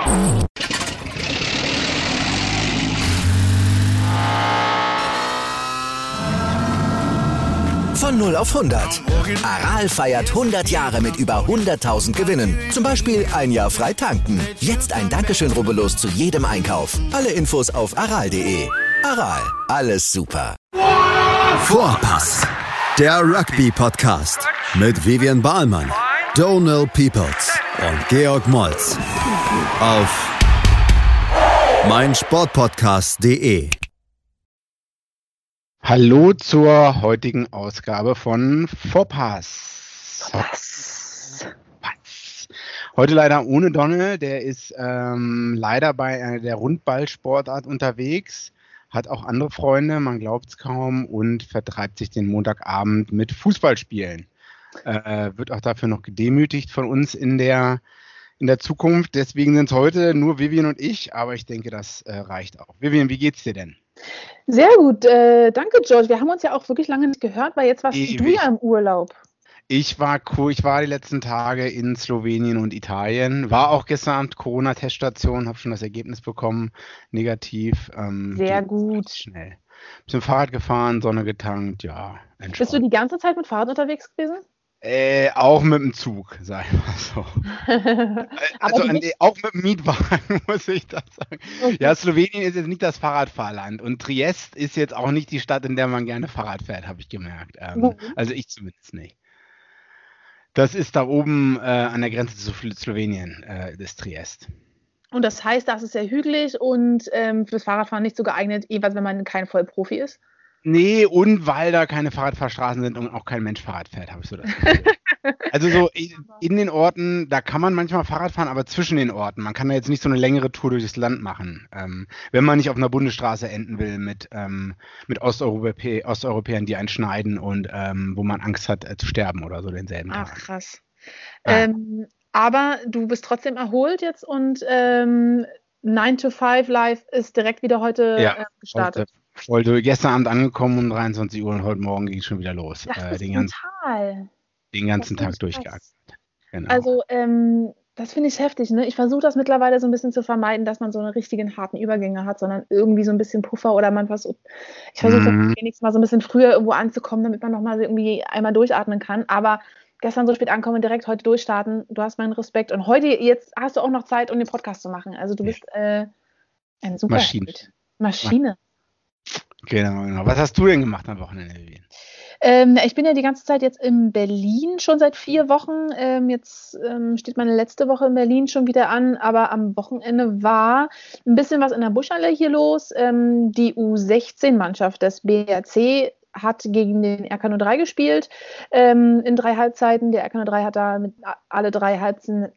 Von 0 auf 100. Aral feiert 100 Jahre mit über 100.000 Gewinnen. Zum Beispiel ein Jahr frei tanken. Jetzt ein Dankeschön, rubbellos zu jedem Einkauf. Alle Infos auf aral.de. Aral, alles super. Vorpass, der Rugby-Podcast mit Vivian Bahlmann, Donald Peoples und Georg Moltz auf meinsportpodcast.de. Hallo zur heutigen Ausgabe von Vorpass. Heute leider ohne Donne, der ist leider bei der Rundballsportart unterwegs, hat auch andere Freunde, man glaubt es kaum, und vertreibt sich den Montagabend mit Fußballspielen. Wird auch dafür noch gedemütigt von uns in der Zukunft. Deswegen sind es heute nur Vivian und ich, aber ich denke, das reicht auch. Vivian, wie geht's dir denn? Sehr gut, danke George. Wir haben uns ja auch wirklich lange nicht gehört, weil jetzt warst du ja im Urlaub. Ich war die letzten Tage in Slowenien und Italien, war auch gestern Abend Corona-Teststation, habe schon das Ergebnis bekommen, negativ. Sehr gut. Schnell. Bisschen Fahrrad gefahren, Sonne getankt, ja, entspannt. Bist du die ganze Zeit mit Fahrrad unterwegs gewesen? Auch mit dem Zug, sag ich mal so. Also auch mit dem Mietwagen, muss ich das sagen. Okay. Ja, Slowenien ist jetzt nicht das Fahrradfahrland und Triest ist jetzt auch nicht die Stadt, in der man gerne Fahrrad fährt, habe ich gemerkt. Also ich zumindest nicht. Das ist da oben an der Grenze zu Slowenien, das Triest. Und das heißt, das ist sehr hügelig und fürs Fahrradfahren nicht so geeignet, jeweils wenn man kein Vollprofi ist? Nee, und weil da keine Fahrradfahrstraßen sind und auch kein Mensch Fahrrad fährt, habe ich so das Gefühl. Also so in den Orten, da kann man manchmal Fahrrad fahren, aber zwischen den Orten. Man kann da jetzt nicht so eine längere Tour durchs Land machen, wenn man nicht auf einer Bundesstraße enden will mit Osteuropäern, die einen schneiden und wo man Angst hat zu sterben oder so denselben Tag. Ach, krass. Aber du bist trotzdem erholt jetzt und 9 to 5 Live ist direkt wieder heute gestartet. Heute gestern Abend angekommen um 23 Uhr und heute Morgen ging es schon wieder los. Das ist den ganzen Tag durchgeackert. Genau. Also das finde ich heftig. Ne? Ich versuche das mittlerweile so ein bisschen zu vermeiden, dass man so eine richtigen harten Übergänge hat, sondern irgendwie so ein bisschen Puffer oder ich versuche wenigstens mal so ein bisschen früher irgendwo anzukommen, damit man nochmal irgendwie einmal durchatmen kann. Aber gestern so spät ankommen und direkt heute durchstarten, du hast meinen Respekt. Und jetzt hast du auch noch Zeit, um den Podcast zu machen. Also du bist ein super Maschine. Genau. Was hast du denn gemacht am Wochenende, Vivian? Ich bin ja die ganze Zeit jetzt in Berlin, schon seit 4 Wochen. Jetzt steht meine letzte Woche in Berlin schon wieder an, aber am Wochenende war ein bisschen was in der Buschhalle hier los. Die U16-Mannschaft des BRC hat gegen den RK03 gespielt in 3 Halbzeiten. Der RK03 hat da mit alle drei Halbzeiten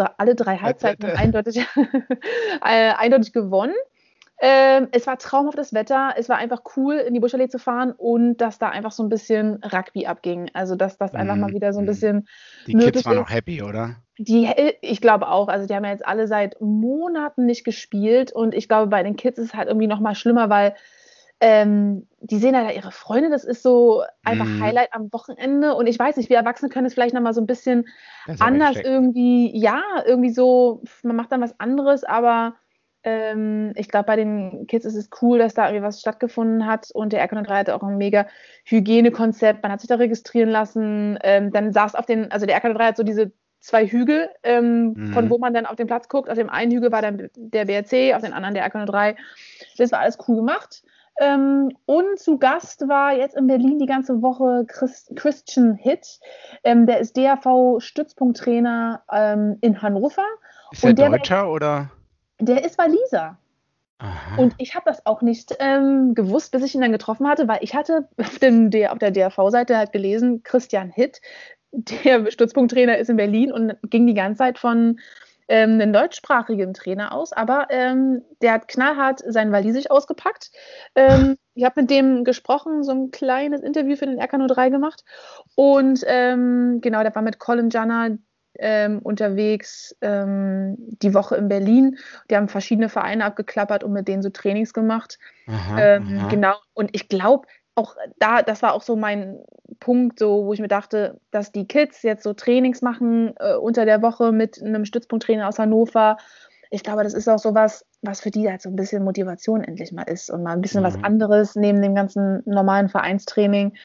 eindeutig gewonnen. Es war traumhaftes Wetter, es war einfach cool, in die Buschallee zu fahren und dass da einfach so ein bisschen Rugby abging. Also, dass das einfach mal wieder so ein bisschen Die Kids waren auch happy, oder? Ich glaube auch. Also, die haben ja jetzt alle seit Monaten nicht gespielt und ich glaube, bei den Kids ist es halt irgendwie noch mal schlimmer, weil die sehen halt ihre Freunde. Das ist so einfach Highlight am Wochenende und ich weiß nicht, wir Erwachsene können es vielleicht noch mal so ein bisschen anders irgendwie, irgendwie so, man macht dann was anderes, aber ich glaube, bei den Kids ist es cool, dass da irgendwie was stattgefunden hat und der RK03 hatte auch ein mega Hygienekonzept. Man hat sich da registrieren lassen. Dann saß der RK03 hat so diese 2 Hügel, von wo man dann auf den Platz guckt. Auf dem einen Hügel war dann der BRC, auf dem anderen der RK03. Das war alles cool gemacht. Und zu Gast war jetzt in Berlin die ganze Woche Christian Hitt. Der ist DRV-Stützpunkttrainer in Hannover. Ist der Deutscher oder? Der ist Waliser. Aha. Und ich habe das auch nicht gewusst, bis ich ihn dann getroffen hatte, weil ich hatte auf der DRV-Seite halt gelesen, Christian Hitt, der Stützpunkttrainer ist in Berlin und ging die ganze Zeit von einem deutschsprachigen Trainer aus, aber der hat knallhart sein Walisisch ausgepackt. Ich habe mit dem gesprochen, so ein kleines Interview für den RK03 gemacht und genau, der war mit Colin Janner unterwegs die Woche in Berlin. Die haben verschiedene Vereine abgeklappert und mit denen so Trainings gemacht. Genau, und ich glaube, auch das war auch so mein Punkt, so, wo ich mir dachte, dass die Kids jetzt so Trainings machen unter der Woche mit einem Stützpunkttrainer aus Hannover. ich glaube, das ist auch sowas, was für die halt so ein bisschen Motivation endlich mal ist und mal ein bisschen was anderes neben dem ganzen normalen Vereinstraining,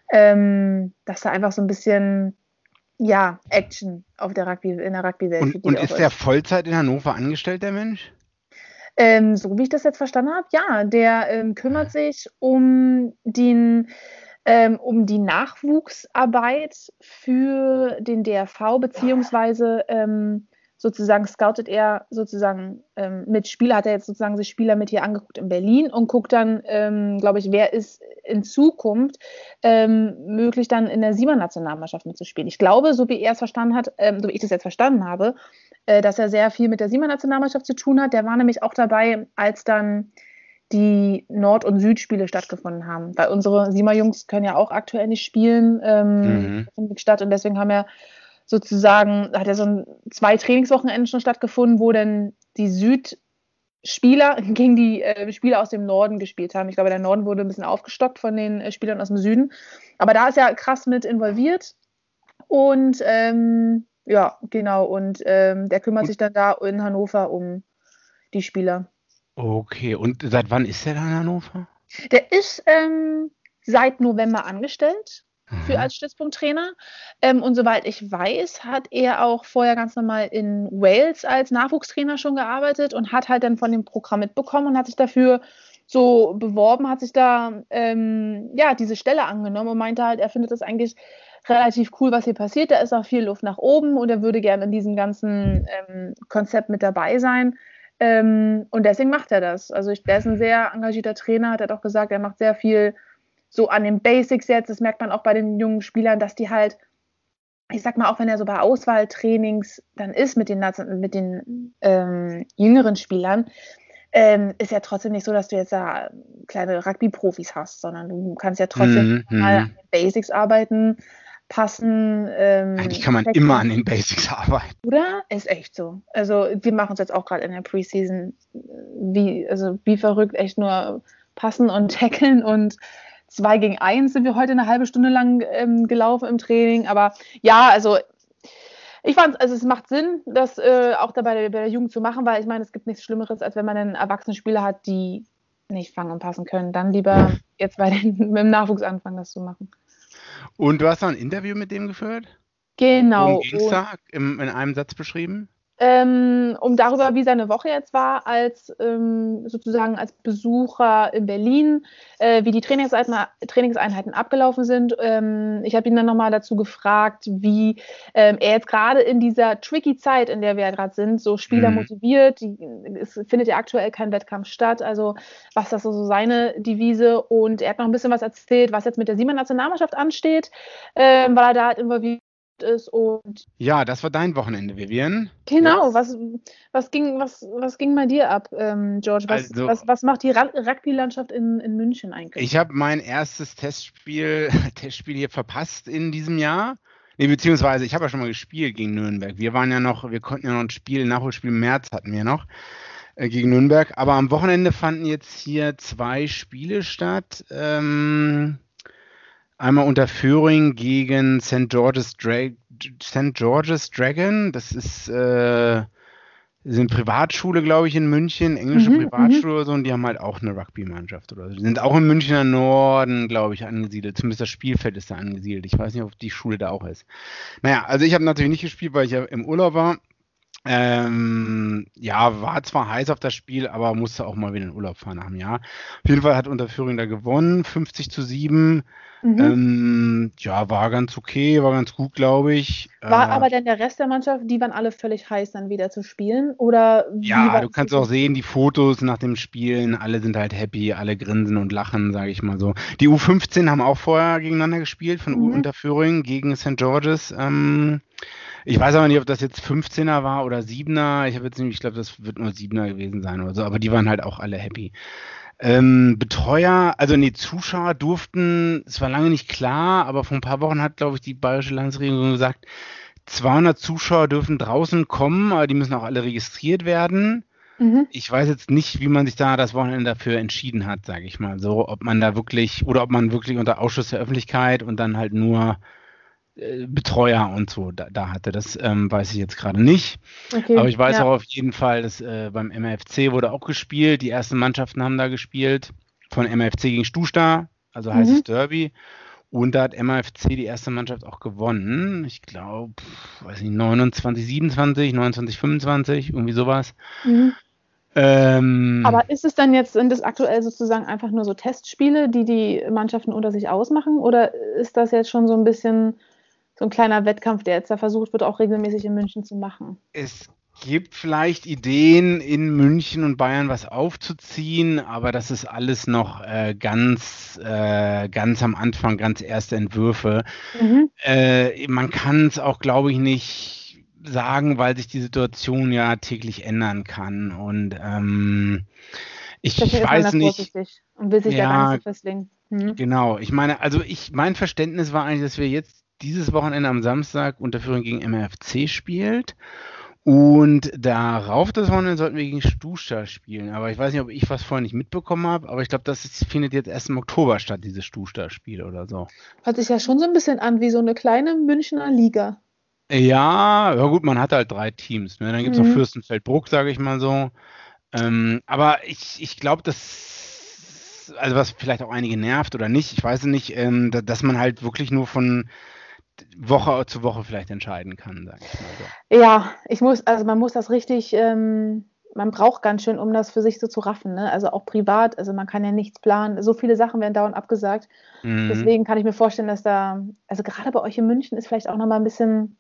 dass da einfach so ein bisschen, ja, Action in der Rugby-Welt für die Und auch ist der Vollzeit in Hannover angestellt, der Mensch? So wie ich das jetzt verstanden habe, ja, der kümmert sich um die Nachwuchsarbeit für den DRV, beziehungsweise sozusagen scoutet er sozusagen mit Spieler, hat er jetzt sozusagen sich Spieler mit hier angeguckt in Berlin und guckt dann, glaube ich, wer ist in Zukunft möglich dann in der Siemer-Nationalmannschaft mitzuspielen. Ich glaube, so wie er es verstanden hat, so wie ich das jetzt verstanden habe, dass er sehr viel mit der Siemer-Nationalmannschaft zu tun hat. Der war nämlich auch dabei, als dann die Nord- und Südspiele stattgefunden haben. Weil unsere Siemer-Jungs können ja auch aktuell nicht spielen statt und deswegen hat ja so 2 Trainingswochenenden schon stattgefunden, wo dann die Südspieler gegen die Spieler aus dem Norden gespielt haben. Ich glaube, der Norden wurde ein bisschen aufgestockt von den Spielern aus dem Süden. Aber da ist er krass mit involviert und ja, genau. Und der kümmert sich dann da in Hannover um die Spieler. Okay, und seit wann ist der da in Hannover? Der ist seit November angestellt als Stützpunkttrainer. Und soweit ich weiß, hat er auch vorher ganz normal in Wales als Nachwuchstrainer schon gearbeitet und hat halt dann von dem Programm mitbekommen und hat sich dafür so beworben, hat sich da diese Stelle angenommen und meinte halt, er findet das eigentlich relativ cool, was hier passiert. Da ist auch viel Luft nach oben und er würde gerne in diesem ganzen Konzept mit dabei sein. Und deswegen macht er das. Also der ist ein sehr engagierter Trainer, hat er doch gesagt, er macht sehr viel so an den Basics jetzt. Das merkt man auch bei den jungen Spielern, dass die halt, ich sag mal, auch wenn er so bei Auswahltrainings dann ist mit den jüngeren Spielern, ist ja trotzdem nicht so, dass du jetzt da kleine Rugby-Profis hast, sondern du kannst ja trotzdem mal an den Basics arbeiten, passen. Eigentlich kann man immer an den Basics arbeiten. Oder? Ist echt so. Also wir machen es jetzt auch gerade in der Preseason wie verrückt, echt nur passen und tackeln und 2 gegen 1 sind wir heute eine halbe Stunde lang gelaufen im Training. Aber ja, also ich fand es macht Sinn, das auch dabei bei der Jugend zu machen, weil ich meine, es gibt nichts Schlimmeres, als wenn man einen erwachsenen Spieler hat, die nicht fangen und passen können. Dann lieber jetzt mit dem Nachwuchs anfangen, das zu machen. Und du hast noch ein Interview mit dem geführt? Genau. Worum ging es da? In einem Satz beschrieben? Darüber, wie seine Woche jetzt war, sozusagen als Besucher in Berlin, wie die Trainingseinheiten abgelaufen sind. Ich habe ihn dann nochmal dazu gefragt, wie er jetzt gerade in dieser tricky Zeit, in der wir ja gerade sind, so Spieler motiviert. Es findet ja aktuell kein Wettkampf statt, also was das so seine Devise. Und er hat noch ein bisschen was erzählt, was jetzt mit der Siemer-Nationalmannschaft ansteht, weil er da halt involviert ist. Und ja, das war dein Wochenende, Vivian. Genau, was ging bei dir ab, George? Was macht die Rugby-Landschaft in München eigentlich? Ich habe mein erstes Testspiel hier verpasst in diesem Jahr. Nee, beziehungsweise ich habe ja schon mal gespielt gegen Nürnberg. Wir konnten ja noch ein Nachholspiel im März hatten wir noch gegen Nürnberg. Aber am Wochenende fanden jetzt hier 2 Spiele statt. Einmal Unterföhring gegen St. George's Dragon. Das ist eine Privatschule, glaube ich, in München, englische Privatschule oder so, und die haben halt auch eine Rugby-Mannschaft oder so. Die sind auch im Münchner Norden, glaube ich, angesiedelt. Zumindest das Spielfeld ist da angesiedelt. Ich weiß nicht, ob die Schule da auch ist. Naja, also ich habe natürlich nicht gespielt, weil ich ja im Urlaub war. War zwar heiß auf das Spiel, aber musste auch mal wieder in den Urlaub fahren nach einem Jahr. Auf jeden Fall hat Unterföhring da gewonnen, 50-7. War ganz okay, war ganz gut, glaube ich. War aber dann der Rest der Mannschaft, die waren alle völlig heiß, dann wieder zu spielen? Oder du kannst auch sehen, die Fotos nach dem Spielen, alle sind halt happy, alle grinsen und lachen, sage ich mal so. Die U15 haben auch vorher gegeneinander gespielt, von Unterföhring gegen St. George's. Ich weiß aber nicht, ob das jetzt 15er war oder 7er. Ich glaube, das wird nur 7er gewesen sein oder so, aber die waren halt auch alle happy. Zuschauer durften, es war lange nicht klar, aber vor ein paar Wochen hat, glaube ich, die bayerische Landesregierung gesagt, 200 Zuschauer dürfen draußen kommen, aber die müssen auch alle registriert werden. Ich weiß jetzt nicht, wie man sich da das Wochenende dafür entschieden hat, sage ich mal so, ob man wirklich unter Ausschuss der Öffentlichkeit und dann halt nur Betreuer und so da hatte. Das weiß ich jetzt gerade nicht. Okay, Aber ich weiß ja. auch auf jeden Fall, dass beim MFC wurde auch gespielt. Die ersten Mannschaften haben da gespielt. Von MFC gegen Stusta, also heißt es Derby. Und da hat MFC die erste Mannschaft auch gewonnen. Ich glaube, weiß nicht, 29, 27, 29, 25, irgendwie sowas. Aber ist es dann jetzt, sind das aktuell sozusagen einfach nur so Testspiele, die die Mannschaften unter sich ausmachen? Oder ist das jetzt schon so ein bisschen so ein kleiner Wettkampf, der jetzt da versucht wird, auch regelmäßig in München zu machen? Es gibt vielleicht Ideen, in München und Bayern was aufzuziehen, aber das ist alles noch ganz am Anfang, ganz erste Entwürfe. Man kann es auch, glaube ich, nicht sagen, weil sich die Situation ja täglich ändern kann. Und ich weiß nicht. Vorsichtig und will sich da gar nicht so festlegen. Genau, ich meine, also mein Verständnis war eigentlich, dass wir jetzt dieses Wochenende am Samstag Unterföhring gegen MFC spielt. Und darauf das Wochenende sollten wir gegen Stusta spielen. Aber ich weiß nicht, ob ich was vorher nicht mitbekommen habe, aber ich glaube, findet jetzt erst im Oktober statt, dieses Stusta-Spiel oder so. Hört sich ja schon so ein bisschen an wie so eine kleine Münchner Liga. Ja gut, man hat halt 3 Teams. Ne? Dann gibt es noch Fürstenfeldbruck, sage ich mal so. Aber ich glaube, also was vielleicht auch einige nervt oder nicht, ich weiß es nicht, dass man halt wirklich nur von Woche zu Woche vielleicht entscheiden kann, sage ich mal so. Ja, man muss das richtig, man braucht ganz schön, um das für sich so zu raffen, ne? Also auch privat, also man kann ja nichts planen, so viele Sachen werden dauernd abgesagt. Deswegen kann ich mir vorstellen, dass also gerade bei euch in München ist vielleicht auch nochmal ein bisschen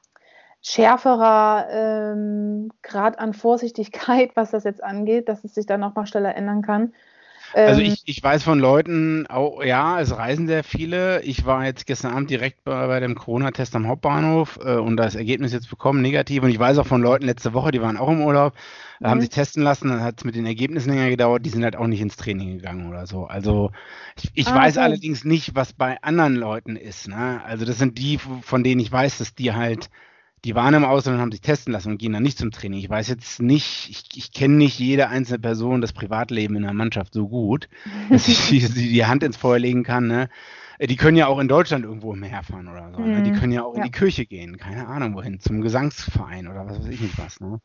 schärferer Grad an Vorsichtigkeit, was das jetzt angeht, dass es sich dann nochmal schneller ändern kann. Also ich weiß von Leuten, ja, es reisen sehr viele. Ich war jetzt gestern Abend direkt bei dem Corona-Test am Hauptbahnhof und das Ergebnis jetzt bekommen, negativ. Und ich weiß auch von Leuten letzte Woche, die waren auch im Urlaub, haben sich testen lassen, dann hat es mit den Ergebnissen länger gedauert, die sind halt auch nicht ins Training gegangen oder so. Also ich weiß allerdings nicht, was bei anderen Leuten ist. Ne? Also das sind die, von denen ich weiß, dass die waren im Ausland und haben sich testen lassen und gehen dann nicht zum Training. Ich weiß jetzt nicht, ich kenne nicht jede einzelne Person, das Privatleben in der Mannschaft so gut, dass ich die Hand ins Feuer legen kann. Ne? Die können ja auch in Deutschland irgendwo umherfahren oder so. Ne? Die können ja auch in die Kirche gehen, keine Ahnung wohin, zum Gesangsverein oder was weiß ich nicht was. Ne?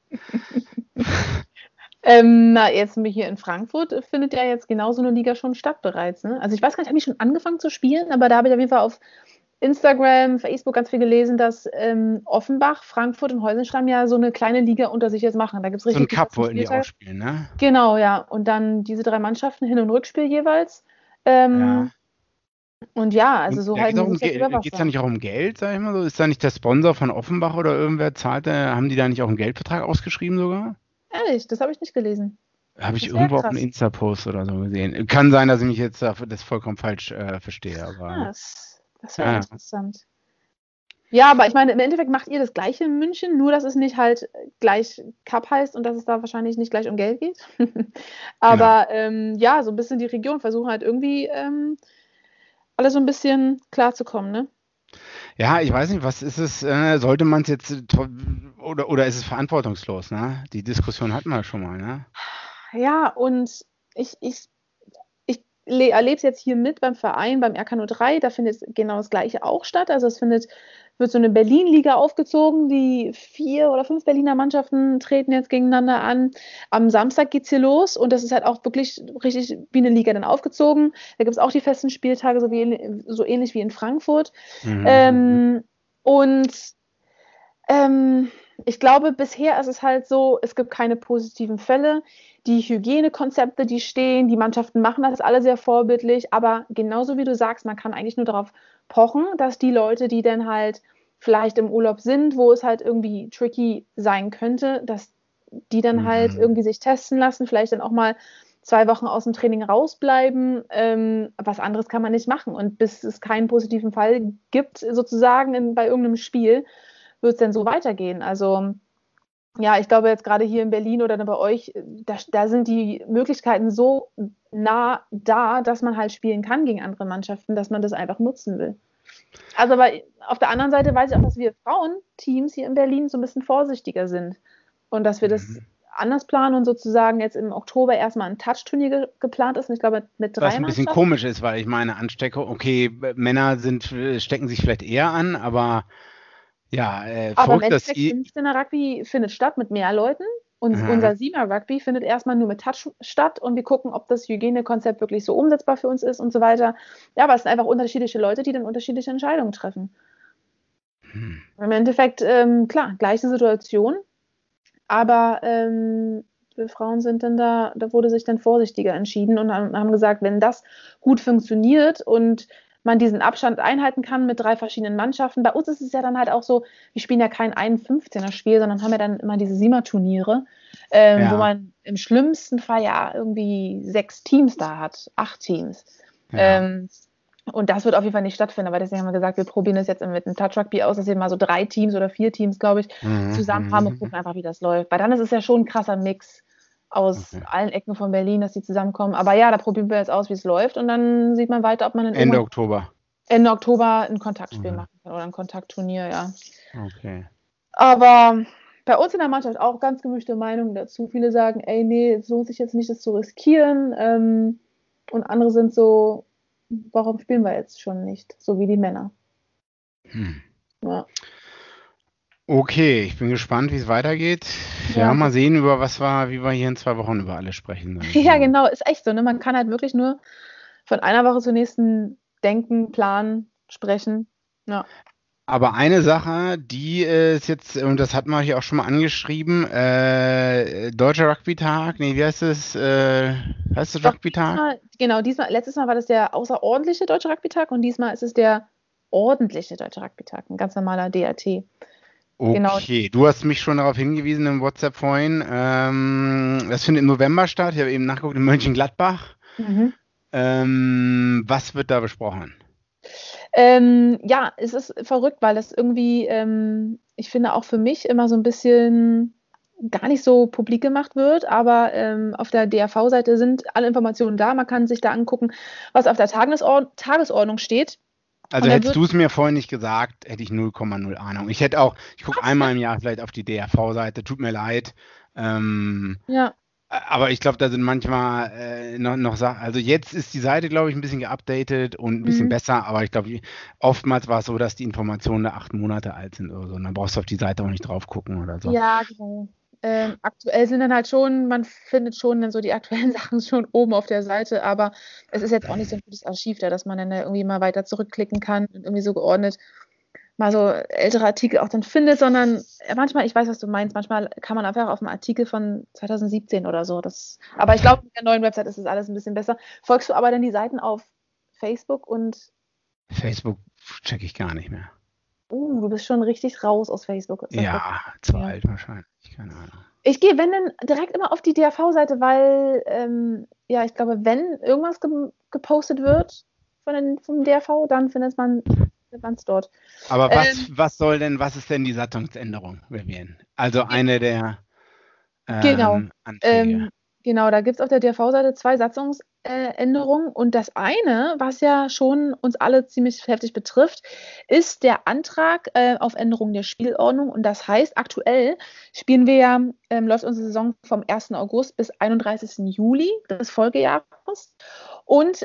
Jetzt hier in Frankfurt findet ja jetzt genauso eine Liga schon statt bereits. Ne? Also ich weiß gar nicht, habe ich schon angefangen zu spielen, aber da habe ich auf jeden Fall auf Instagram, Facebook ganz viel gelesen, dass Offenbach, Frankfurt und Heusenstamm ja so eine kleine Liga unter sich jetzt machen. Da gibt es richtig. So ein Cup wollten die auch spielen, ne? Genau, ja. Und dann diese 3 Mannschaften, Hin- und Rückspiel jeweils. Ja. Und ja, also so halten die sich jetzt geht es da nicht auch um Geld, sag ich mal so? Ist da nicht der Sponsor von Offenbach oder irgendwer zahlt, haben die da nicht auch einen Geldvertrag ausgeschrieben sogar? Ehrlich, das habe ich nicht gelesen. Habe ich irgendwo auf einem Insta-Post oder so gesehen. Kann sein, dass ich mich jetzt das vollkommen falsch verstehe. Aber das wäre interessant. Ja, aber ich meine, im Endeffekt macht ihr das Gleiche in München, nur dass es nicht halt gleich Cup heißt und dass es da wahrscheinlich nicht gleich um Geld geht. Aber ja, so ein bisschen die Region versuchen halt irgendwie alle so ein bisschen klarzukommen, ne? Ja, ich weiß nicht, was ist es, sollte man es jetzt, oder ist es verantwortungslos, ne? Die Diskussion hatten wir schon mal, ne? Ja, und ich erlebe es jetzt hier mit beim Verein, beim RK03, da findet genau das Gleiche auch statt. Also wird so eine Berlin-Liga aufgezogen, die 4 oder 5 Berliner Mannschaften treten jetzt gegeneinander an. Am Samstag geht es hier los und das ist halt auch wirklich richtig wie eine Liga dann aufgezogen. Da gibt es auch die festen Spieltage, so ähnlich wie in Frankfurt. Ich glaube, bisher ist es halt so, es gibt keine positiven Fälle. Die Hygienekonzepte, die stehen, die Mannschaften machen das alle sehr vorbildlich, aber genauso wie du sagst, man kann eigentlich nur darauf pochen, dass die Leute, die dann halt vielleicht im Urlaub sind, wo es halt irgendwie tricky sein könnte, dass die dann halt irgendwie sich testen lassen, vielleicht dann auch mal 2 Wochen aus dem Training rausbleiben. Was anderes kann man nicht machen. Und bis es keinen positiven Fall gibt, sozusagen bei irgendeinem Spiel, wird es dann so weitergehen. Also ja, ich glaube jetzt gerade hier in Berlin oder bei euch, da sind die Möglichkeiten so nah da, dass man halt spielen kann gegen andere Mannschaften, dass man das einfach nutzen will. Also aber auf der anderen Seite weiß ich auch, dass wir Frauenteams hier in Berlin so ein bisschen vorsichtiger sind und dass wir das anders planen und sozusagen jetzt im Oktober erstmal ein Touch-Turnier geplant ist. Und ich glaube, mit 3 Was ein bisschen komisch ist, weil ich meine, Ansteckung, okay, Männer stecken sich vielleicht eher an, aber ja, Aber im verrückt, dass Endeffekt 15er Rugby findet statt mit mehr Leuten. Und unser 7er Rugby findet erstmal nur mit Touch statt und wir gucken, ob das Hygienekonzept wirklich so umsetzbar für uns ist und so weiter. Ja, aber es sind einfach unterschiedliche Leute, die dann unterschiedliche Entscheidungen treffen. Im Endeffekt, klar, gleiche Situation, aber wir Frauen sind dann da wurde sich dann vorsichtiger entschieden und haben gesagt, wenn das gut funktioniert und man diesen Abstand einhalten kann mit 3 verschiedenen Mannschaften. Bei uns ist es ja dann halt auch so, wir spielen ja kein 15er-Spiel, sondern haben ja dann immer diese 7er-Turniere, wo man im schlimmsten Fall ja irgendwie 6 Teams da hat, 8 Teams. Ja. Und das wird auf jeden Fall nicht stattfinden, aber deswegen haben wir gesagt, wir probieren das jetzt mit einem Touch-Rugby aus, dass wir mal so 3 Teams oder 4 Teams, glaube ich, zusammen haben und gucken einfach, wie das läuft. Weil dann ist es ja schon ein krasser Mix aus allen Ecken von Berlin, dass die zusammenkommen. Aber ja, da probieren wir jetzt aus, wie es läuft und dann sieht man weiter, ob man Ende Oktober ein Kontaktspiel machen kann oder ein Kontaktturnier, ja. Okay. Aber bei uns in der Mannschaft auch ganz gemischte Meinungen dazu. Viele sagen, ey, nee, es lohnt sich jetzt nicht, das zu riskieren. Und andere sind so, warum spielen wir jetzt schon nicht? So wie die Männer. Ja. Okay, ich bin gespannt, wie es weitergeht. Ja, mal sehen, wie wir hier in 2 Wochen über alles sprechen. Ja, genau, ist echt so. Ne? Man kann halt wirklich nur von einer Woche zur nächsten denken, planen, sprechen. Ja. Aber eine Sache, die ist jetzt, und das hat man hier auch schon mal angeschrieben, Deutscher Rugby-Tag, nee, wie heißt es? Heißt es Rugby-Tag? Genau, letztes Mal war das der außerordentliche Deutsche Rugby-Tag und diesmal ist es der ordentliche Deutsche Rugby-Tag, ein ganz normaler DRT. Okay, genau. Du hast mich schon darauf hingewiesen im WhatsApp vorhin. Das findet im November statt. Ich habe eben nachgeguckt in Mönchengladbach. Was wird da besprochen? Ja, es ist verrückt, weil das irgendwie, ich finde auch für mich immer so ein bisschen gar nicht so publik gemacht wird, aber auf der DRV-Seite sind alle Informationen da. Man kann sich da angucken, was auf der Tagesordnung steht. Also hättest du es mir vorhin nicht gesagt, hätte ich 0,0 Ahnung. Ich gucke einmal im Jahr vielleicht auf die DRV-Seite, tut mir leid. Ja. Aber ich glaube, da sind manchmal noch Sachen, also jetzt ist die Seite, glaube ich, ein bisschen geupdatet und ein bisschen besser, aber ich glaube, oftmals war es so, dass die Informationen da 8 Monate alt sind oder so. Und dann brauchst du auf die Seite auch nicht drauf gucken oder so. Ja, genau. Aktuell sind dann halt schon, man findet schon dann so die aktuellen Sachen schon oben auf der Seite, aber es ist jetzt auch nicht so ein gutes Archiv da, dass man dann irgendwie mal weiter zurückklicken kann und irgendwie so geordnet mal so ältere Artikel auch dann findet, sondern manchmal, ich weiß, was du meinst, manchmal kann man einfach auf einen Artikel von 2017 oder so. Aber ich glaube, mit der neuen Website ist das alles ein bisschen besser. Folgst du aber dann die Seiten auf Facebook und... Facebook checke ich gar nicht mehr. Du bist schon richtig raus aus Facebook. Ja, zu alt wahrscheinlich, keine Ahnung. Ich gehe, wenn dann, direkt immer auf die DRV-Seite, weil, ich glaube, wenn irgendwas gepostet wird vom DRV, dann findet man es dort. Aber was ist denn die Satzungsänderung, Vivian? Also eine der Anträge. Genau, da gibt es auf der DRV-Seite 2 Satzungsänderungen und das eine, was ja schon uns alle ziemlich heftig betrifft, ist der Antrag auf Änderung der Spielordnung und das heißt, aktuell spielen wir ja, läuft unsere Saison vom 1. August bis 31. Juli des Folgejahres und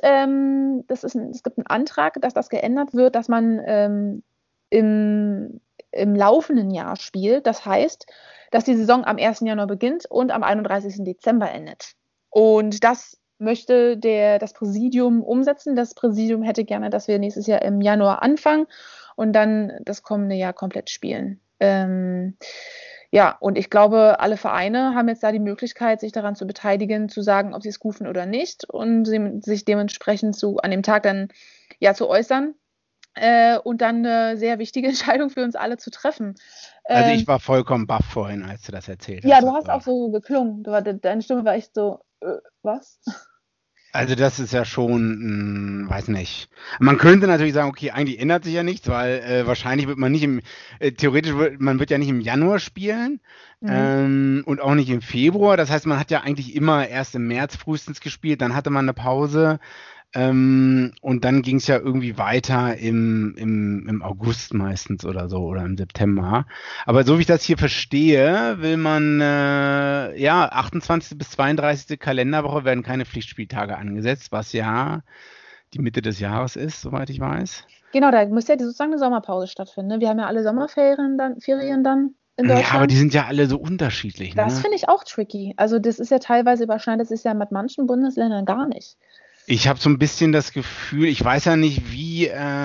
es gibt einen Antrag, dass das geändert wird, dass man im laufenden Jahr spielt, das heißt, dass die Saison am 1. Januar beginnt und am 31. Dezember endet. Und das möchte das Präsidium umsetzen. Das Präsidium hätte gerne, dass wir nächstes Jahr im Januar anfangen und dann das kommende Jahr komplett spielen. Und ich glaube, alle Vereine haben jetzt da die Möglichkeit, sich daran zu beteiligen, zu sagen, ob sie es gut finden oder nicht und sich dementsprechend an dem Tag dann zu äußern. Und dann eine sehr wichtige Entscheidung für uns alle zu treffen. Also ich war vollkommen baff vorhin, als du das erzählt hast. Ja, du hast auch so geklungen. Deine Stimme war echt so, was? Also das ist ja schon, weiß nicht. Man könnte natürlich sagen, okay, eigentlich ändert sich ja nichts, weil wahrscheinlich wird man nicht man wird ja nicht im Januar spielen und auch nicht im Februar. Das heißt, man hat ja eigentlich immer erst im März frühestens gespielt, dann hatte man eine Pause. Und dann ging es ja irgendwie weiter im August meistens oder so oder im September. Aber so wie ich das hier verstehe, will man 28. bis 32. Kalenderwoche werden keine Pflichtspieltage angesetzt, was ja die Mitte des Jahres ist, soweit ich weiß. Genau, da muss ja sozusagen eine Sommerpause stattfinden. Ne? Wir haben ja alle Sommerferien dann in Deutschland. Ja, aber die sind ja alle so unterschiedlich. Das finde ich auch tricky. Also das ist ja teilweise überschneidet sich ja mit manchen Bundesländern gar nicht. Ich habe so ein bisschen das Gefühl, ich weiß ja nicht, wie,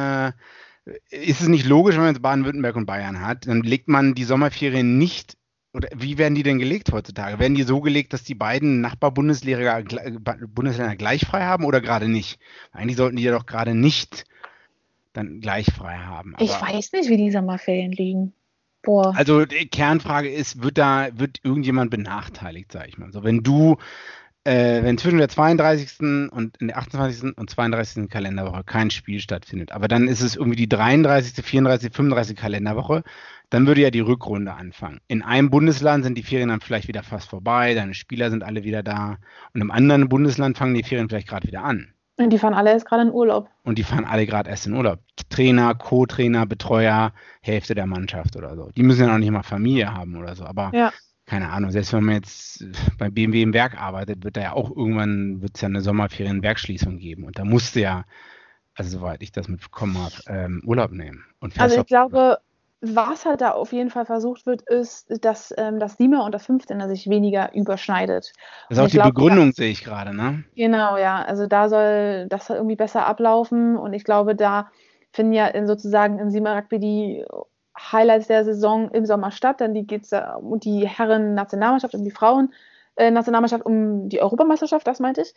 ist es nicht logisch, wenn man jetzt Baden-Württemberg und Bayern hat, dann legt man die Sommerferien nicht, oder wie werden die denn gelegt heutzutage? Werden die so gelegt, dass die beiden Nachbarbundesländer gleich frei haben oder gerade nicht? Eigentlich sollten die ja doch gerade nicht dann gleich frei haben. Aber, ich weiß nicht, wie die Sommerferien liegen. Boah. Also die Kernfrage ist, wird irgendjemand benachteiligt, sag ich mal. So, wenn zwischen der 32. und in der 28. und 32. Kalenderwoche kein Spiel stattfindet, aber dann ist es irgendwie die 33., 34., 35. Kalenderwoche, dann würde ja die Rückrunde anfangen. In einem Bundesland sind die Ferien dann vielleicht wieder fast vorbei, deine Spieler sind alle wieder da und im anderen Bundesland fangen die Ferien vielleicht gerade wieder an. Und die fahren alle erst gerade in Urlaub. Und die fahren alle gerade erst in Urlaub. Trainer, Co-Trainer, Betreuer, Hälfte der Mannschaft oder so. Die müssen ja noch nicht mal Familie haben oder so, aber ja. Keine Ahnung, selbst wenn man jetzt bei BMW im Werk arbeitet, wird da ja auch irgendwann eine Sommerferien-Werkschließung geben. Und da musste ja, also soweit ich das mitbekommen habe, Urlaub nehmen. Also ich glaube, was halt da auf jeden Fall versucht wird, ist, dass das 7er und das 15er sich weniger überschneidet. Das ist auch die Begründung, sehe ich gerade, ne? Genau, ja. Also da soll das halt irgendwie besser ablaufen. Und ich glaube, da finden ja sozusagen im 7er Rugby die Highlights der Saison im Sommer statt, dann geht es um die Herren-Nationalmannschaft, um die Frauen-Nationalmannschaft, um die Europameisterschaft, das meinte ich.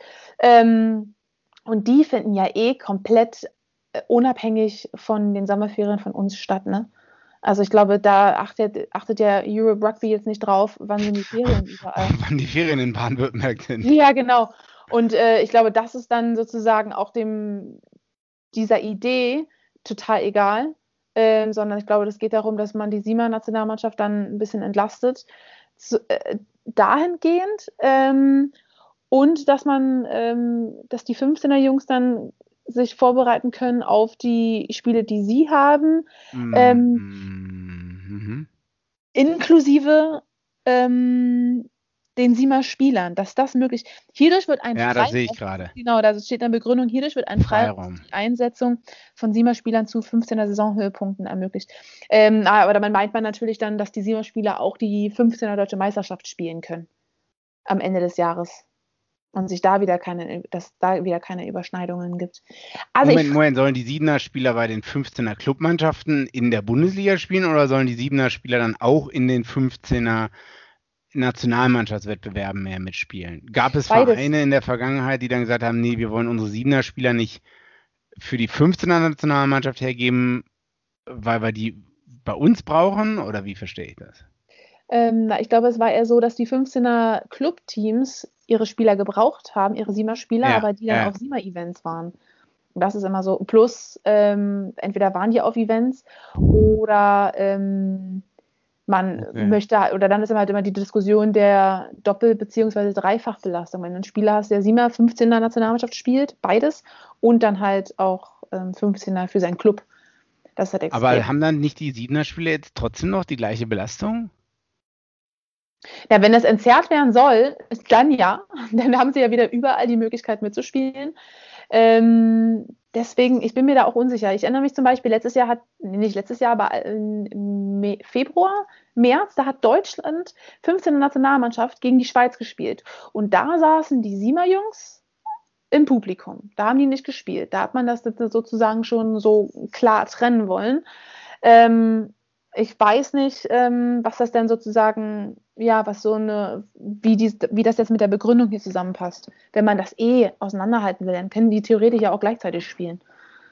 Und die finden ja komplett unabhängig von den Sommerferien von uns statt, ne? Also ich glaube, da achtet der Europe Rugby jetzt nicht drauf, wann sind die Ferien überall. Wann die Ferien in Baden-Württemberg sind. Ja, genau. Und ich glaube, das ist dann sozusagen auch dieser Idee total egal. Sondern ich glaube, das geht darum, dass man die 7er-Nationalmannschaft dann ein bisschen entlastet, dahingehend und dass dass die 15er-Jungs dann sich vorbereiten können auf die Spiele, die sie haben, inklusive den 7er-Spielern, dass das möglich ist. Hierdurch wird ein Freiraum. Ja, das sehe ich gerade. Genau, da steht in der Begründung, hierdurch wird ein Freiraum für die Einsetzung von 7er-Spielern zu 15er Saisonhöhepunkten ermöglicht. Aber damit meint man natürlich dann, dass die 7er-Spieler auch die 15er Deutsche Meisterschaft spielen können am Ende des Jahres. Und dass da wieder keine Überschneidungen gibt. Also Moment, sollen die 7er-Spieler bei den 15er Clubmannschaften in der Bundesliga spielen oder sollen die 7er-Spieler dann auch in den 15er Nationalmannschaftswettbewerben mehr mitspielen? Gab es Beides. Vereine in der Vergangenheit, die dann gesagt haben, nee, wir wollen unsere 7er-Spieler nicht für die 15er Nationalmannschaft hergeben, weil wir die bei uns brauchen? Oder wie verstehe ich das? Ich glaube, es war eher so, dass die 15er Clubteams ihre Spieler gebraucht haben, ihre 7er-Spieler, aber die dann auf 7er-Events waren. Und das ist immer so. Plus, entweder waren die auf Events oder man möchte, oder dann ist halt immer die Diskussion der Doppel- bzw. Dreifachbelastung. Wenn du einen Spieler hast, der 7er, 15er Nationalmannschaft spielt, beides, und dann halt auch 15er für seinen Club. Das ist halt extrem. Aber haben dann nicht die 7er-Spieler jetzt trotzdem noch die gleiche Belastung? Ja, wenn das entzerrt werden soll, dann ja. Dann haben sie ja wieder überall die Möglichkeit mitzuspielen. Deswegen, ich bin mir da auch unsicher. Ich erinnere mich zum Beispiel, aber im Februar, März, da hat Deutschland 15er Nationalmannschaft gegen die Schweiz gespielt. Und da saßen die 7er-Jungs im Publikum. Da haben die nicht gespielt. Da hat man das sozusagen schon so klar trennen wollen. Ich weiß nicht, was das denn sozusagen, ja, wie das jetzt mit der Begründung hier zusammenpasst. Wenn man das auseinanderhalten will, dann können die theoretisch ja auch gleichzeitig spielen.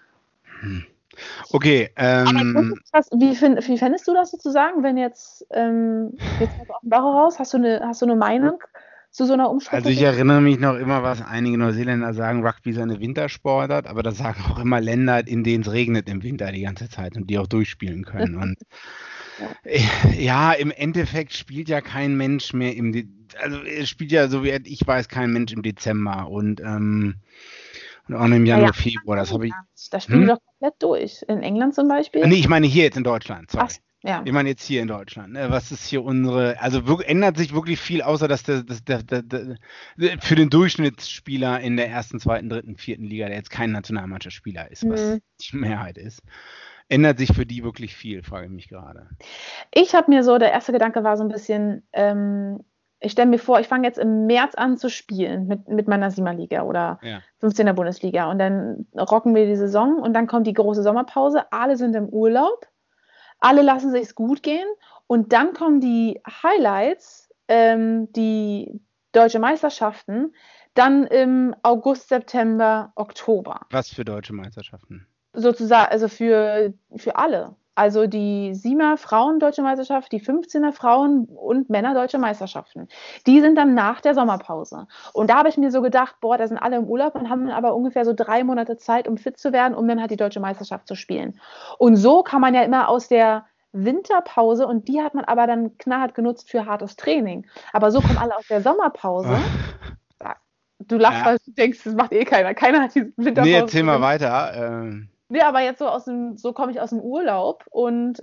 Okay. Aber wie fändest du das sozusagen, wenn jetzt aus dem Bauch raus, hast du eine Meinung zu so einer Umschrift? Also ich erinnere mich noch immer, was einige Neuseeländer sagen, Rugby ist eine Wintersportart, aber das sagen auch immer Länder, in denen es regnet im Winter die ganze Zeit und die auch durchspielen können. Und ja, im Endeffekt spielt ja kein Mensch mehr es spielt ja, so wie ich weiß, kein Mensch im Dezember. Und Und auch im Januar, Ja, Februar. Das habe ich. da spielen die doch komplett durch. In England zum Beispiel. Nee, ich meine hier jetzt in Deutschland, sorry. Ach, ja. Ich meine jetzt hier in Deutschland. Was ist hier also ändert sich wirklich viel, außer dass für den Durchschnittsspieler in der ersten, zweiten, dritten, vierten Liga, der jetzt kein Nationalmannschaftsspieler ist, was die Mehrheit ist, ändert sich für die wirklich viel, frage ich mich gerade. Ich habe mir so, der erste Gedanke war so ein bisschen, ich stelle mir vor, ich fange jetzt im März an zu spielen mit meiner 7er Liga oder 15er Bundesliga und dann rocken wir die Saison und dann kommt die große Sommerpause, alle sind im Urlaub, alle lassen sich's gut gehen und dann kommen die Highlights, die deutsche Meisterschaften, dann im August, September, Oktober. Was für deutsche Meisterschaften? Sozusagen, also für alle. Also die 7er Frauen Deutsche Meisterschaft, die 15er Frauen und Männer Deutsche Meisterschaften. Die sind dann nach der Sommerpause. Und da habe ich mir so gedacht, boah, da sind alle im Urlaub und haben aber ungefähr so 3 Monate Zeit, um fit zu werden, um dann halt die Deutsche Meisterschaft zu spielen. Und so kann man ja immer aus der Winterpause, und die hat man aber dann knallhart genutzt für hartes Training. Aber so kommen alle aus der Sommerpause. Du lachst, weil du denkst, das macht eh keiner. Keiner hat die Winterpause. Nee, erzähl mal weiter. Nee, aber jetzt so komme ich aus dem Urlaub und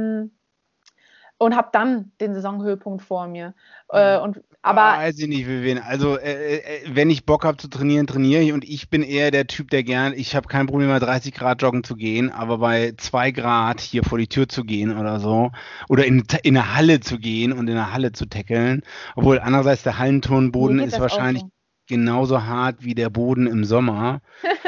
habe dann den Saisonhöhepunkt vor mir. Weiß ich nicht, Vivian. Also, wenn ich Bock habe zu trainieren, trainiere ich. Und ich bin eher der Typ, ich habe kein Problem, bei 30 Grad joggen zu gehen, aber bei 2 Grad hier vor die Tür zu gehen oder so, oder in eine Halle zu gehen und in der Halle zu tackeln, obwohl andererseits der Hallenturnboden ist wahrscheinlich genauso hart wie der Boden im Sommer.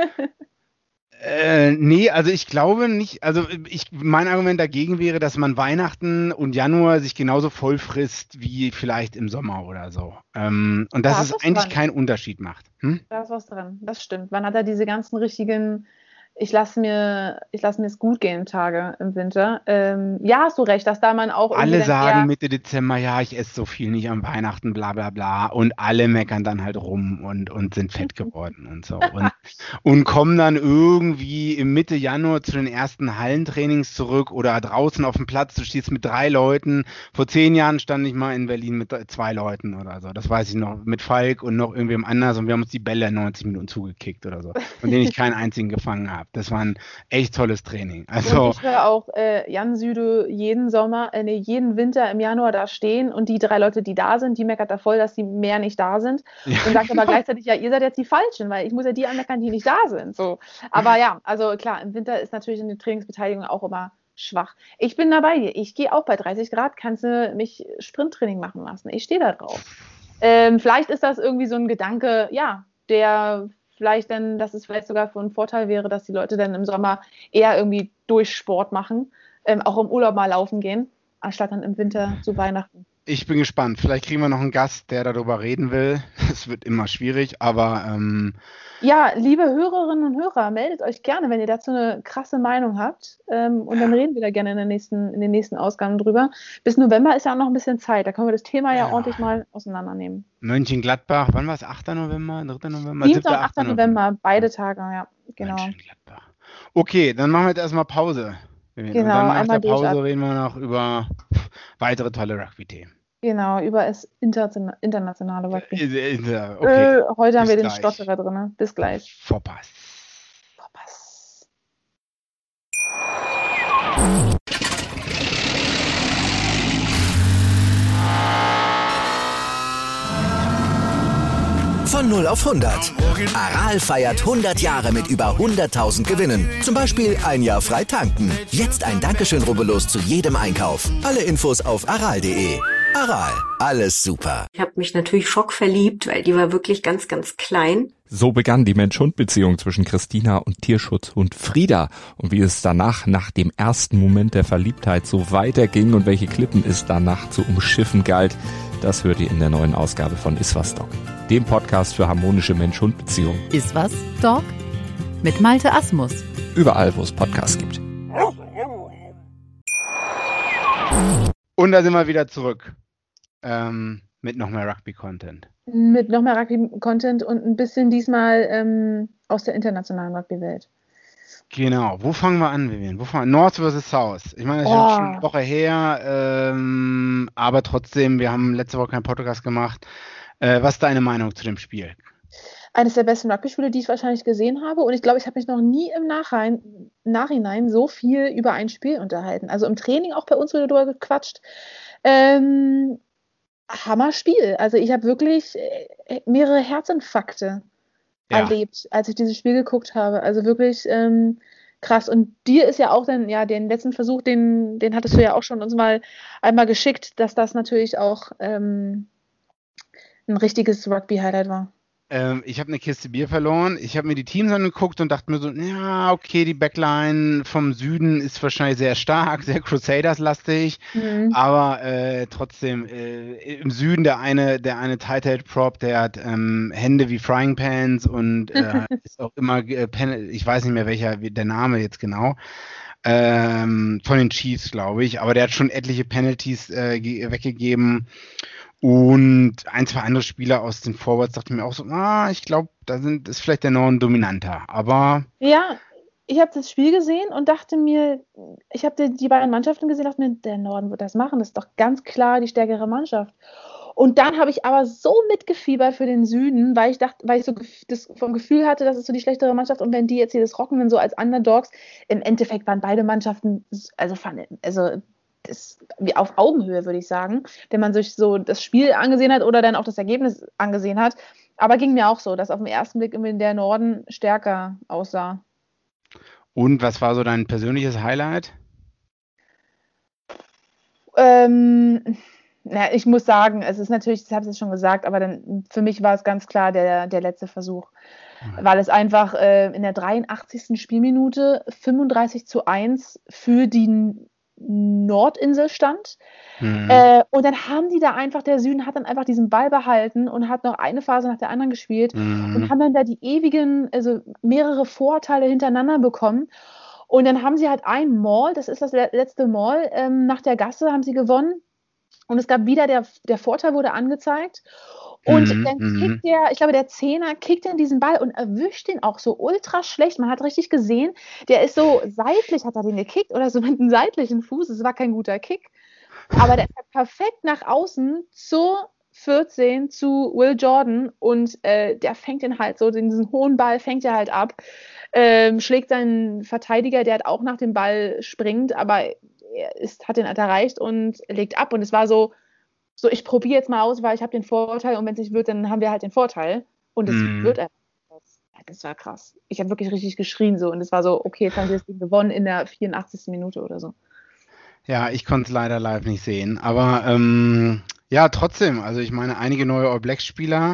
Nee, also ich glaube nicht, mein Argument dagegen wäre, dass man Weihnachten und Januar sich genauso voll frisst wie vielleicht im Sommer oder so. Und dass es eigentlich keinen Unterschied macht. Da ist was dran, das stimmt. Man hat da diese ganzen richtigen, ich lasse mir es gut gehen Tage im Winter. Ja, hast du recht, dass da man auch alle sagen Mitte Dezember, ja, ich esse so viel nicht am Weihnachten, bla bla bla, und alle meckern dann halt rum und sind fett geworden und so. Und kommen dann irgendwie im Mitte Januar zu den ersten Hallentrainings zurück oder draußen auf dem Platz, du stehst mit 3 Leuten. Vor 10 Jahren stand ich mal in Berlin mit 2 Leuten oder so, das weiß ich noch, mit Falk und noch irgendwem anders, und wir haben uns die Bälle 90 Minuten zugekickt oder so, von denen ich keinen einzigen gefangen habe. Das war ein echt tolles Training. Also, und ich höre auch Jan Süde jeden Winter im Januar da stehen, und die 3 Leute, die da sind, die meckert da voll, dass die mehr nicht da sind. Ja. Und sagt aber gleichzeitig, ja, ihr seid jetzt die Falschen, weil ich muss ja die anmeckern, die nicht da sind. So. Aber ja, also klar, im Winter ist natürlich eine Trainingsbeteiligung auch immer schwach. Ich bin dabei dir. Ich gehe auch bei 30 Grad, kannst du mich Sprinttraining machen lassen. Ich stehe da drauf. Vielleicht ist das irgendwie so ein Gedanke, ja, der vielleicht dann, dass es vielleicht sogar von Vorteil wäre, dass die Leute dann im Sommer eher irgendwie durch Sport machen, auch im Urlaub mal laufen gehen, anstatt dann im Winter zu Weihnachten. Ich bin gespannt. Vielleicht kriegen wir noch einen Gast, der darüber reden will. Es wird immer schwierig, aber ja, liebe Hörerinnen und Hörer, meldet euch gerne, wenn ihr dazu eine krasse Meinung habt. Und dann reden wir da gerne in den nächsten Ausgaben drüber. Bis November ist ja auch noch ein bisschen Zeit. Da können wir das Thema ja ordentlich mal auseinandernehmen. Mönchengladbach, wann war es? 8. November, 3. November? 7. und 8. November, beide Tage, ja, genau. Mönchengladbach. Okay, dann machen wir jetzt erstmal Pause. Genau, und dann nach der Pause reden wir noch über weitere tolle Rugby-Themen. Genau, über das internationale Rugby. Okay. Heute haben wir den Stotterer drin. Bis gleich. Vorpass. Von 0 auf 100. Aral feiert 100 Jahre mit über 100.000 Gewinnen. Zum Beispiel ein Jahr frei tanken. Jetzt ein Dankeschön, rubbellos zu jedem Einkauf. Alle Infos auf aral.de. Aral, alles super. Ich habe mich natürlich schockverliebt, weil die war wirklich ganz, ganz klein. So begann die Mensch-Hund-Beziehung zwischen Christina und Tierschutzhund Frieda. Und wie es danach, nach dem ersten Moment der Verliebtheit, so weiterging und welche Klippen es danach zu umschiffen galt, das hört ihr in der neuen Ausgabe von Iswas Dog, dem Podcast für harmonische Mensch-Hund-Beziehungen. Iswas Dog mit Malte Asmus. Überall, wo es Podcasts gibt. Und da sind wir wieder zurück. Mit noch mehr Rugby-Content. Mit noch mehr Rugby-Content und ein bisschen diesmal aus der internationalen Rugby-Welt. Genau. Wo fangen wir an, Vivian? North versus South. Ich meine, das ist schon eine Woche her, aber trotzdem, wir haben letzte Woche keinen Podcast gemacht. Was ist deine Meinung zu dem Spiel? eines der besten Rugby-Spiele, die ich wahrscheinlich gesehen habe. Und ich glaube, ich habe mich noch nie im Nachhinein so viel über ein Spiel unterhalten. Also im Training auch bei uns wieder drüber gequatscht. Hammer-Spiel. Also ich habe wirklich mehrere Herzinfarkte erlebt, als ich dieses Spiel geguckt habe. Also wirklich krass. Und dir ist ja auch dann, ja, den letzten Versuch, den hattest du ja auch schon uns mal einmal geschickt, dass das natürlich auch ein richtiges Rugby-Highlight war. Ich habe eine Kiste Bier verloren. Ich habe mir die Teams angeguckt und dachte mir so, ja, okay, die Backline vom Süden ist wahrscheinlich sehr stark, sehr Crusaders-lastig, aber trotzdem im Süden der eine Tight-Head Prop, der hat Hände wie Frying Pans und ist auch immer, ich weiß nicht mehr der Name jetzt genau, von den Chiefs, glaube ich, aber der hat schon etliche Penalties weggegeben. Und ein, zwei andere Spieler aus den Forwards dachten mir auch so, ich glaube, ist vielleicht der Norden dominanter, aber... Ja, ich habe das Spiel gesehen und dachte mir, ich habe die beiden Mannschaften gesehen und dachte mir, der Norden wird das machen, das ist doch ganz klar die stärkere Mannschaft. Und dann habe ich aber so mitgefiebert für den Süden, weil ich so das vom Gefühl hatte, das ist so die schlechtere Mannschaft und wenn die jetzt hier das rocken, dann so als Underdogs, im Endeffekt waren beide Mannschaften, das wie auf Augenhöhe, würde ich sagen, wenn man sich so das Spiel angesehen hat oder dann auch das Ergebnis angesehen hat. Aber ging mir auch so, dass auf den ersten Blick immer der Norden stärker aussah. Und was war so dein persönliches Highlight? Ich muss sagen, es ist natürlich, ich habe es jetzt schon gesagt, aber dann für mich war es ganz klar der letzte Versuch. Weil es einfach in der 83. Spielminute 35:1 für die Nordinsel stand. Und dann haben die da einfach, der Süden hat dann einfach diesen Ball behalten und hat noch eine Phase nach der anderen gespielt und haben dann da die ewigen, also mehrere Vorteile hintereinander bekommen. Und dann haben sie halt ein Maul, das ist das letzte Maul, nach der Gasse haben sie gewonnen. Und es gab wieder, der Vorteil wurde angezeigt. Und dann kickt der Zehner kickt dann diesen Ball und erwischt ihn auch so ultra schlecht. Man hat richtig gesehen, der ist so seitlich, hat er den gekickt oder so mit einem seitlichen Fuß. Es war kein guter Kick. Aber der ist halt perfekt nach außen zur 14 zu Will Jordan und der fängt den halt so, diesen hohen Ball fängt er halt ab, schlägt seinen Verteidiger, der halt auch nach dem Ball springt, aber hat den halt erreicht und legt ab. Und es war so ich probiere jetzt mal aus, weil ich habe den Vorteil und wenn es nicht wird, dann haben wir halt den Vorteil. Und es wird einfach. Das war krass. Ich habe wirklich richtig geschrien so und es war so, okay, jetzt haben wir das Ding gewonnen in der 84. Minute oder so. Ja, ich konnte es leider live nicht sehen, aber ja, trotzdem, also ich meine, einige neue All Blacks Spieler,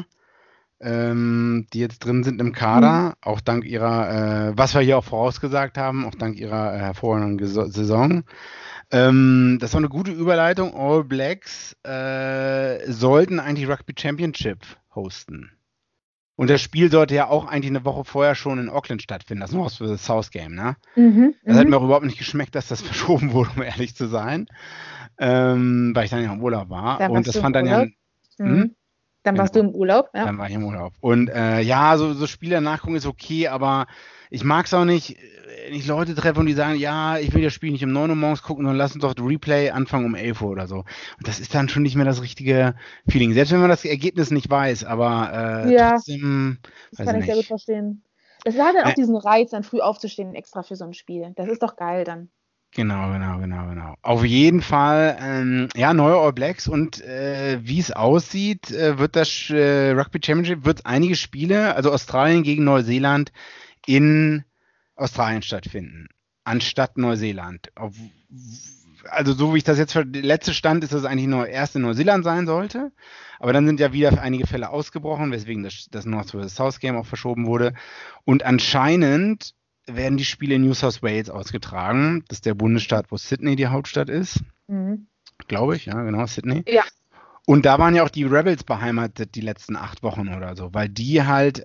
die jetzt drin sind im Kader, auch dank ihrer, was wir hier auch vorausgesagt haben, auch dank ihrer hervorragenden Saison. Das ist auch eine gute Überleitung. All Blacks sollten eigentlich Rugby Championship hosten. Und das Spiel sollte ja auch eigentlich eine Woche vorher schon in Auckland stattfinden, das North vs. South Game, ne? Das hat mir auch überhaupt nicht geschmeckt, dass das verschoben wurde, um ehrlich zu sein, weil ich dann ja im Urlaub war. Und das fand dann ja... Dann warst du im Urlaub, ja? Dann war ich im Urlaub. Und so Spiele nachgucken ist okay, aber ich mag es auch nicht, wenn ich Leute treffe und die sagen, ja, ich will das Spiel nicht um 9 Uhr morgens gucken, sondern lass uns doch das Replay anfangen um 11 Uhr oder so. Und das ist dann schon nicht mehr das richtige Feeling. Selbst wenn man das Ergebnis nicht weiß, aber trotzdem... Das kann ich sehr gut verstehen. Das hat dann auch diesen Reiz, dann früh aufzustehen, extra für so ein Spiel. Das ist doch geil dann. Genau. Auf jeden Fall, neue All Blacks und wie es aussieht, wird das Rugby Championship, wird einige Spiele, also Australien gegen Neuseeland, in Australien stattfinden, anstatt Neuseeland. Also so wie ich das jetzt, der letzte Stand ist, dass es eigentlich nur erst in Neuseeland sein sollte, aber dann sind ja wieder einige Fälle ausgebrochen, weswegen das North vs. South Game auch verschoben wurde. Und anscheinend werden die Spiele in New South Wales ausgetragen. Das ist der Bundesstaat, wo Sydney die Hauptstadt ist. Glaube ich, ja, genau, Sydney. Ja. Und da waren ja auch die Rebels beheimatet die letzten 8 Wochen oder so, weil die halt,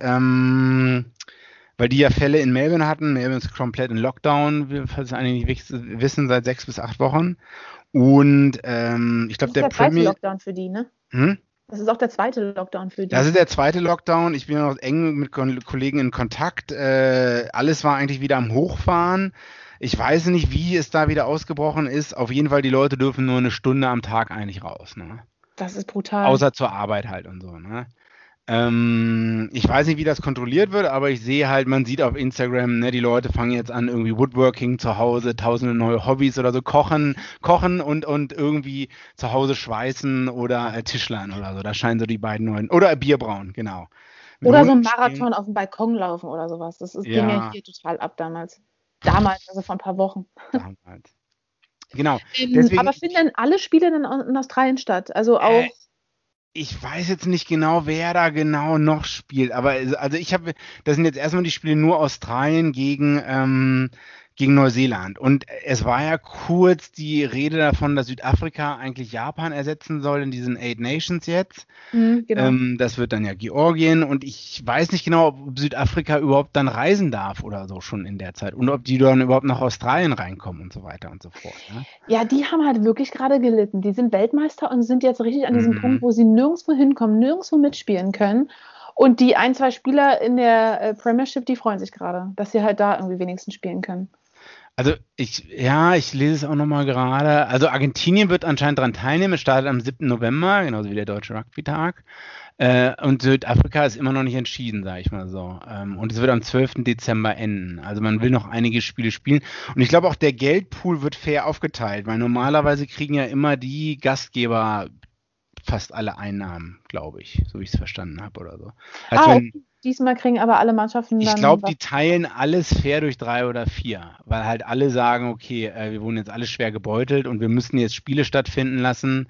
weil die ja Fälle in Melbourne hatten. Melbourne ist komplett in Lockdown, falls einige nicht wissen, seit 6 bis 8 Wochen. Und ich glaube, der Premier... Das ist der zweite Lockdown für die, ne? Das ist auch der zweite Lockdown für die. Das ist der zweite Lockdown. Ich bin noch eng mit Kollegen in Kontakt. Alles war eigentlich wieder am Hochfahren. Ich weiß nicht, wie es da wieder ausgebrochen ist. Auf jeden Fall, die Leute dürfen nur eine Stunde am Tag eigentlich raus. Ne? Das ist brutal. Außer zur Arbeit halt und so. Ne? Ich weiß nicht, wie das kontrolliert wird, aber ich sehe halt, man sieht auf Instagram, ne, die Leute fangen jetzt an, irgendwie Woodworking zu Hause, tausende neue Hobbys oder so, kochen und irgendwie zu Hause schweißen oder Tischlern oder so. Das scheinen so die beiden neuen. Oder Bier brauen, genau. Oder so ein Marathon auf dem Balkon laufen oder sowas. Ging ja hier total ab damals. Also vor ein paar Wochen. Damals. Genau. Aber finden denn alle Spiele in Australien statt? Also auch. Ich weiß jetzt nicht genau, wer da genau noch spielt, aber also das sind jetzt erstmal die Spiele nur Australien gegen Neuseeland. Und es war ja kurz die Rede davon, dass Südafrika eigentlich Japan ersetzen soll in diesen 8 Nations jetzt. Genau. Das wird dann ja Georgien und ich weiß nicht genau, ob Südafrika überhaupt dann reisen darf oder so schon in der Zeit und ob die dann überhaupt nach Australien reinkommen und so weiter und so fort. Ne? Ja, die haben halt wirklich gerade gelitten. Die sind Weltmeister und sind jetzt richtig an diesem Punkt, wo sie nirgendwo hinkommen, nirgendwo mitspielen können. Und die 1, 2 Spieler in der Premiership, die freuen sich gerade, dass sie halt da irgendwie wenigstens spielen können. Also ich lese es auch nochmal gerade. Also Argentinien wird anscheinend daran teilnehmen. Es startet am 7. November, genauso wie der Deutsche Rugby-Tag. Und Südafrika ist immer noch nicht entschieden, sage ich mal so. Und es wird am 12. Dezember enden. Also man will noch einige Spiele spielen. Und ich glaube auch, der Geldpool wird fair aufgeteilt, weil normalerweise kriegen ja immer die Gastgeber fast alle Einnahmen, glaube ich, so wie ich es verstanden habe oder so. Diesmal kriegen aber alle Mannschaften dann. Ich glaube, die teilen alles fair durch 3 oder 4, weil halt alle sagen, okay, wir wurden jetzt alle schwer gebeutelt und wir müssen jetzt Spiele stattfinden lassen,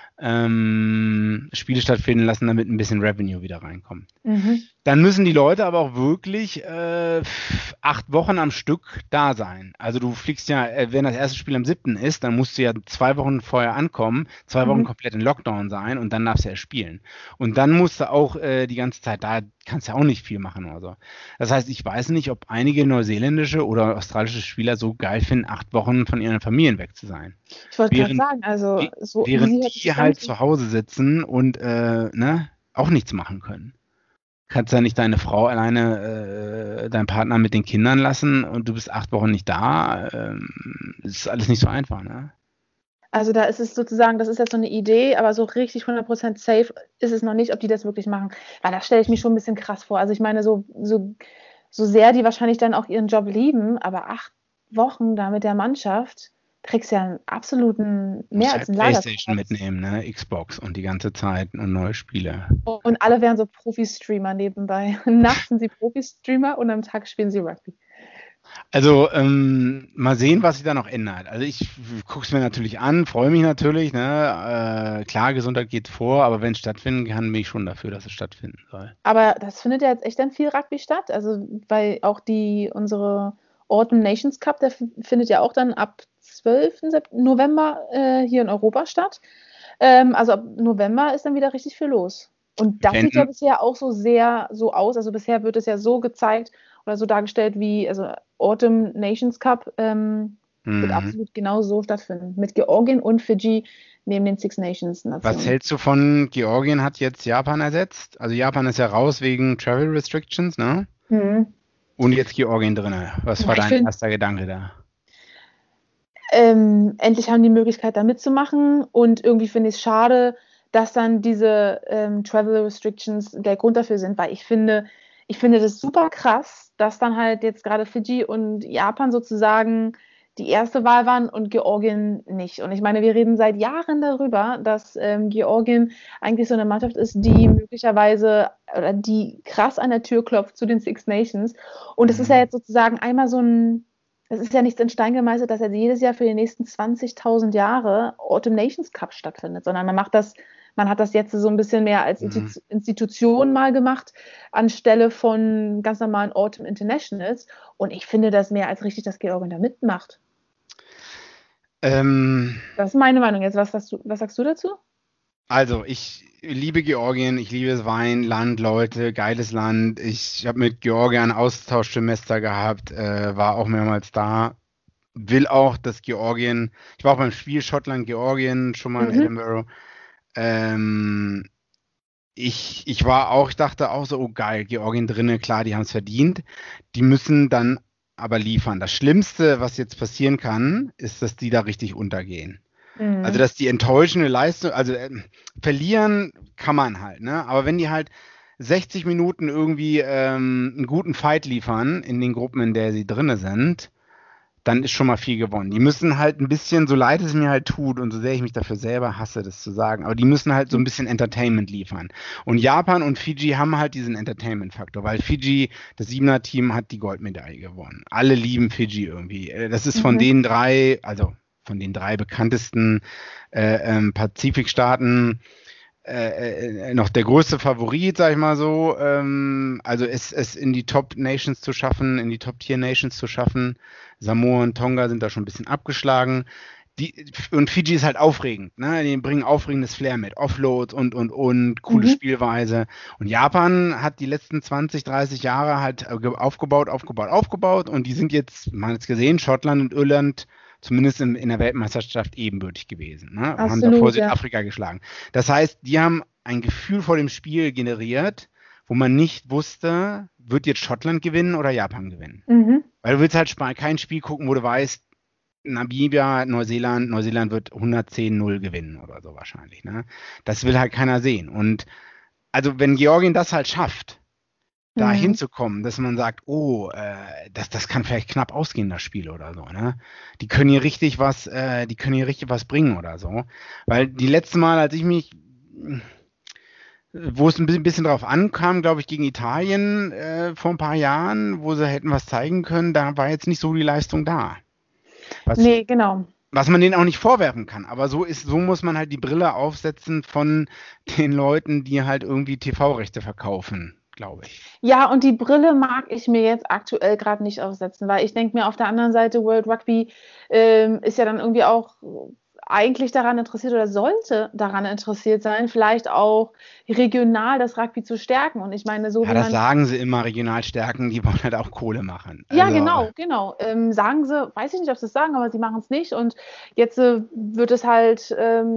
damit ein bisschen Revenue wieder reinkommt. Dann müssen die Leute aber auch wirklich 8 Wochen am Stück da sein. Also du fliegst ja, wenn das erste Spiel am 7. ist, dann musst du ja 2 Wochen vorher ankommen, 2 Wochen komplett in Lockdown sein und dann darfst du ja spielen. Und dann musst du auch die ganze Zeit da, kannst du ja auch nicht viel machen oder so. Das heißt, ich weiß nicht, ob einige neuseeländische oder australische Spieler so geil finden, 8 Wochen von ihren Familien weg zu sein. Ich wollte gerade sagen, also so während die halt zu Hause sitzen und auch nichts machen können. Kannst ja nicht deine Frau alleine, deinen Partner mit den Kindern lassen und du bist 8 Wochen nicht da. Das ist alles nicht so einfach, ne? Also da ist es sozusagen, das ist jetzt so eine Idee, aber so richtig 100% safe ist es noch nicht, ob die das wirklich machen. Weil da stelle ich mich schon ein bisschen krass vor. Also ich meine, so sehr die wahrscheinlich dann auch ihren Job lieben, aber 8 Wochen da mit der Mannschaft, kriegst ja einen absoluten, mehr als einen Lager. PlayStation mitnehmen, ne? Xbox und die ganze Zeit und neue Spiele. Und alle wären so Profi-Streamer nebenbei. Nachts sind sie Profi-Streamer und am Tag spielen sie Rugby. Also mal sehen, was sich da noch ändert. Also ich gucke es mir natürlich an, freue mich natürlich. Ne? Klar, Gesundheit geht vor, aber wenn es stattfinden kann, bin ich schon dafür, dass es stattfinden soll. Aber das findet ja jetzt echt dann viel Rugby statt. Also weil auch unsere Autumn Nations Cup, der findet ja auch dann ab 12. November hier in Europa statt. Also ab November ist dann wieder richtig viel los. Und das sieht ja bisher auch so sehr so aus. Also bisher wird es ja so gezeigt oder so dargestellt wie, also Autumn Nations Cup wird absolut genau so stattfinden. Mit Georgien und Fidschi neben den Six Nations Nationen. Was hältst du von Georgien hat jetzt Japan ersetzt? Also Japan ist ja raus wegen Travel Restrictions, ne? Und jetzt Georgien drin. Was war dein erster Gedanke da? Endlich haben die Möglichkeit, da mitzumachen und irgendwie finde ich es schade, dass dann diese Travel Restrictions der Grund dafür sind, weil ich finde das super krass, dass dann halt jetzt gerade Fidschi und Japan sozusagen die erste Wahl waren und Georgien nicht. Und ich meine, wir reden seit Jahren darüber, dass Georgien eigentlich so eine Mannschaft ist, die möglicherweise oder die krass an der Tür klopft zu den Six Nations. Und es ist ja jetzt sozusagen einmal es ist ja nichts in Stein gemeißelt, dass jetzt jedes Jahr für die nächsten 20.000 Jahre Autumn Nations Cup stattfindet, sondern man hat das jetzt so ein bisschen mehr als Institution mal gemacht, anstelle von ganz normalen Autumn Internationals. Und ich finde das mehr als richtig, dass Georgien da mitmacht. Das ist meine Meinung jetzt. Was sagst du dazu? Also, ich liebe Georgien, ich liebe das Weinland, Leute, geiles Land. Ich habe mit Georgien ein Austauschsemester gehabt, war auch mehrmals da. Will auch, dass Georgien, ich war auch beim Spiel Schottland-Georgien schon mal in Edinburgh. Ich dachte auch so, oh geil, Georgien drinne, klar, die haben es verdient. Die müssen dann aber liefern. Das Schlimmste, was jetzt passieren kann, ist, dass die da richtig untergehen. Also, dass die enttäuschende Leistung, also verlieren kann man halt, ne? Aber wenn die halt 60 Minuten irgendwie einen guten Fight liefern in den Gruppen, in der sie drinne sind, dann ist schon mal viel gewonnen. Die müssen halt ein bisschen, so leid es mir halt tut und so sehr ich mich dafür selber hasse, das zu sagen, aber die müssen halt so ein bisschen Entertainment liefern. Und Japan und Fiji haben halt diesen Entertainment-Faktor, weil Fiji, das 7er-Team, hat die Goldmedaille gewonnen. Alle lieben Fiji irgendwie. Das ist von den drei, also von den drei bekanntesten Pazifikstaaten noch der größte Favorit, sag ich mal so. Also es in die Top-Nations zu schaffen, in die Top-Tier-Nations zu schaffen. Samoa und Tonga sind da schon ein bisschen abgeschlagen. Und Fiji ist halt aufregend, ne? Die bringen aufregendes Flair mit, Offloads und coole Spielweise. Und Japan hat die letzten 20, 30 Jahre halt aufgebaut und die sind jetzt, man hat es gesehen, Schottland und Irland zumindest in der Weltmeisterschaft ebenbürtig gewesen. Ne? Absolut, haben davor Südafrika geschlagen. Das heißt, die haben ein Gefühl vor dem Spiel generiert, wo man nicht wusste, wird jetzt Schottland gewinnen oder Japan gewinnen. Weil du willst halt kein Spiel gucken, wo du weißt, Namibia, Neuseeland wird 110-0 gewinnen oder so wahrscheinlich. Ne? Das will halt keiner sehen. Und also wenn Georgien das halt schafft, da hinzukommen, dass man sagt, das kann vielleicht knapp ausgehen, das Spiel oder so, ne? Die können hier richtig was bringen oder so. Weil die letzte Mal, als ich mich, wo es ein bisschen drauf ankam, glaube ich, gegen Italien vor ein paar Jahren, wo sie hätten was zeigen können, da war jetzt nicht so die Leistung da. Nee, genau. Was man denen auch nicht vorwerfen kann, aber so muss man halt die Brille aufsetzen von den Leuten, die halt irgendwie TV-Rechte verkaufen, glaube ich. Ja, und die Brille mag ich mir jetzt aktuell gerade nicht aufsetzen, weil ich denke mir auf der anderen Seite, World Rugby ist ja dann irgendwie auch eigentlich daran interessiert oder sollte daran interessiert sein, vielleicht auch regional das Rugby zu stärken. Und ich meine, so ja, wie das sagen sie immer, regional stärken, die wollen halt auch Kohle machen. Ja, genau. Sagen sie, weiß ich nicht, ob sie es sagen, aber sie machen es nicht. Und jetzt wird es halt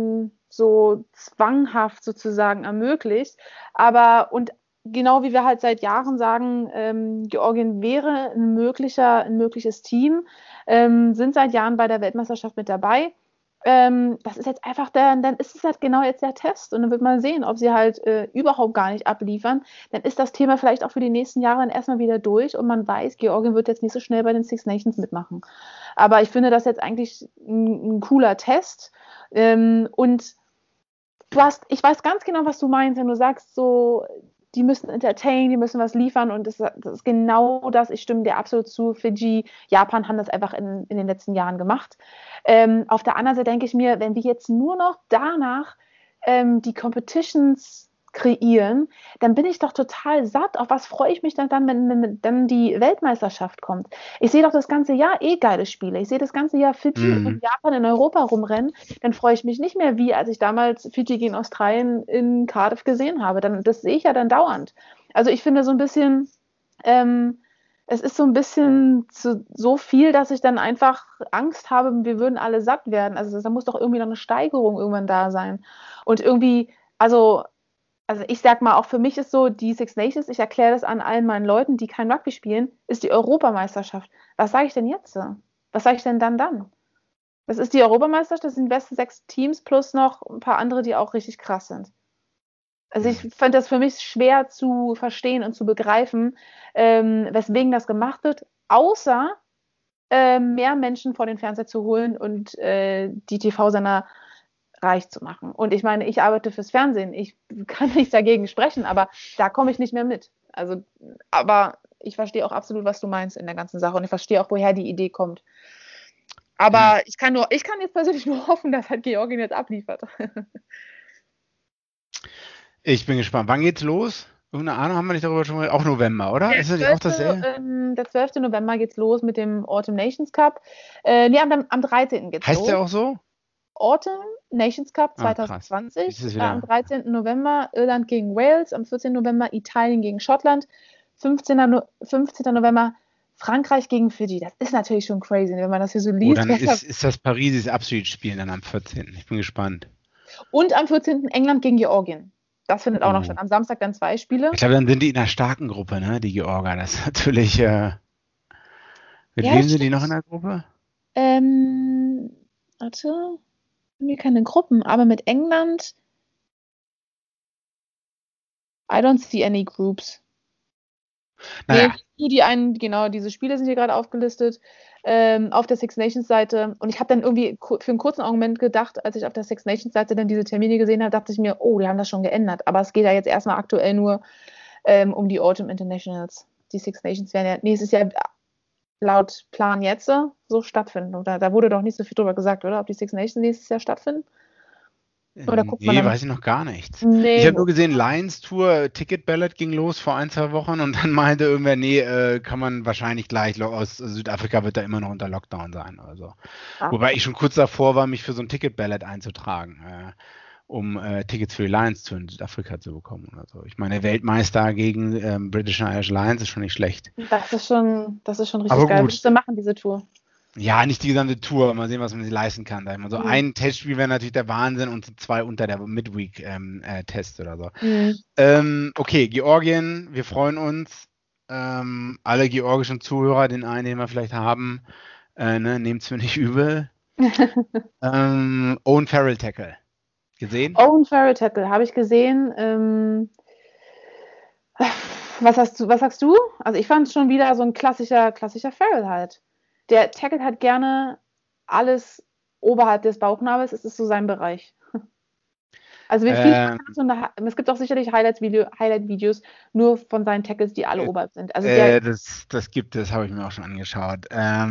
so zwanghaft sozusagen ermöglicht. Und genau wie wir halt seit Jahren sagen, Georgien wäre ein mögliches Team, sind seit Jahren bei der Weltmeisterschaft mit dabei. Das ist jetzt einfach dann ist es halt genau jetzt der Test und dann wird man sehen, ob sie halt überhaupt gar nicht abliefern. Dann ist das Thema vielleicht auch für die nächsten Jahre dann erstmal wieder durch und man weiß, Georgien wird jetzt nicht so schnell bei den Six Nations mitmachen. Aber ich finde das jetzt eigentlich ein cooler Test. Und ich weiß ganz genau, was du meinst, wenn du sagst, so, die müssen entertainen, die müssen was liefern und das ist genau das, ich stimme dir absolut zu. Fiji, Japan haben das einfach in den letzten Jahren gemacht. Auf der anderen Seite denke ich mir, wenn wir jetzt nur noch danach die Competitions kreieren, dann bin ich doch total satt. Auf was freue ich mich dann, wenn dann die Weltmeisterschaft kommt? Ich sehe doch das ganze Jahr geile Spiele. Ich sehe das ganze Jahr Fiji und Japan in Europa rumrennen. Dann freue ich mich nicht mehr, wie als ich damals Fiji gegen Australien in Cardiff gesehen habe. Das sehe ich ja dann dauernd. Also ich finde so ein bisschen, es ist so ein bisschen so viel, dass ich dann einfach Angst habe, wir würden alle satt werden. Also da muss doch irgendwie noch eine Steigerung irgendwann da sein. Und irgendwie, also ich sag mal, auch für mich ist so, die Six Nations, ich erkläre das an allen meinen Leuten, die kein Rugby spielen, ist die Europameisterschaft. Was sage ich denn jetzt? Was sage ich denn dann? Das ist die Europameisterschaft, das sind die besten 6 Teams plus noch ein paar andere, die auch richtig krass sind. Also ich fand das für mich schwer zu verstehen und zu begreifen, weswegen das gemacht wird, außer mehr Menschen vor den Fernseher zu holen und die TV-Sender reich zu machen. Und ich meine, ich arbeite fürs Fernsehen. Ich kann nicht dagegen sprechen, aber da komme ich nicht mehr mit. Also, aber ich verstehe auch absolut, was du meinst in der ganzen Sache und ich verstehe auch, woher die Idee kommt. Aber ich kann jetzt persönlich nur hoffen, dass halt Georgien jetzt abliefert. Ich bin gespannt. Wann geht's los? Irgendeine Ahnung haben wir nicht darüber schon mal? Auch November, oder? Ist das nicht auch dasselbe? Der 12. November geht's los mit dem Autumn Nations Cup. Am 13. geht's los. Heißt der auch so? Autumn Nations Cup 2020. Am 13. November Irland gegen Wales, am 14. November Italien gegen Schottland, 15. November Frankreich gegen Fiji. Das ist natürlich schon crazy, wenn man das hier so liest. Dann ist das Parisis Abschiedsspiel dann am 14. Ich bin gespannt. Und am 14. England gegen Georgien. Das findet auch noch statt. Am Samstag dann 2 Spiele. Ich glaube, dann sind die in einer starken Gruppe, ne? Die Georger. Das ist natürlich. Mit wem sind die noch in der Gruppe? Warte. Haben wir keine Gruppen, aber mit England. I don't see any groups. Naja. Nee, genau, diese Spiele sind hier gerade aufgelistet auf der Six Nations Seite. Und ich habe dann irgendwie für einen kurzen Augenblick gedacht, als ich auf der Six Nations Seite dann diese Termine gesehen habe, dachte ich mir, oh, die haben das schon geändert. Aber es geht ja jetzt erstmal aktuell nur um die Autumn Internationals. Die Six Nations werden ja nächstes Jahr laut Plan jetzt so stattfinden. Oder da wurde doch nicht so viel drüber gesagt, oder? Ob die Six Nations nächstes Jahr stattfinden? Oder guckt man weiß ich noch gar nichts. Nee, ich habe nur gesehen, Lions Tour, Ticket Ballot ging los vor 1-2 Wochen und dann meinte irgendwer, nee, kann man wahrscheinlich gleich, aus Südafrika wird da immer noch unter Lockdown sein oder so. Wobei ich schon kurz davor war, mich für so ein Ticket Ballot einzutragen, um Tickets für die Lions Tour in Südafrika zu bekommen oder so. Ich meine, Weltmeister gegen British and Irish Lions ist schon nicht schlecht. Das ist schon richtig Aber geil. gut. Willst du machen, diese Tour? Ja, nicht die gesamte Tour. Mal sehen, was man sich leisten kann. Sag ich mal. So ein Testspiel wäre natürlich der Wahnsinn und so 2 unter der Midweek-Test oder so. Okay, Georgien, wir freuen uns. Alle georgischen Zuhörer, den wir vielleicht haben, nehmt es mir nicht übel. Owen Farrell Tackle. Gesehen? Owen Farrell Tackle, habe ich gesehen. Was sagst du? Also ich fand es schon wieder so ein klassischer Farrell halt. Der tackelt halt gerne alles oberhalb des Bauchnabels, es ist so sein Bereich. Also es gibt auch sicherlich Highlight-Videos nur von seinen Tackles, die alle oberhalb sind. Also das gibt es, habe ich mir auch schon angeschaut.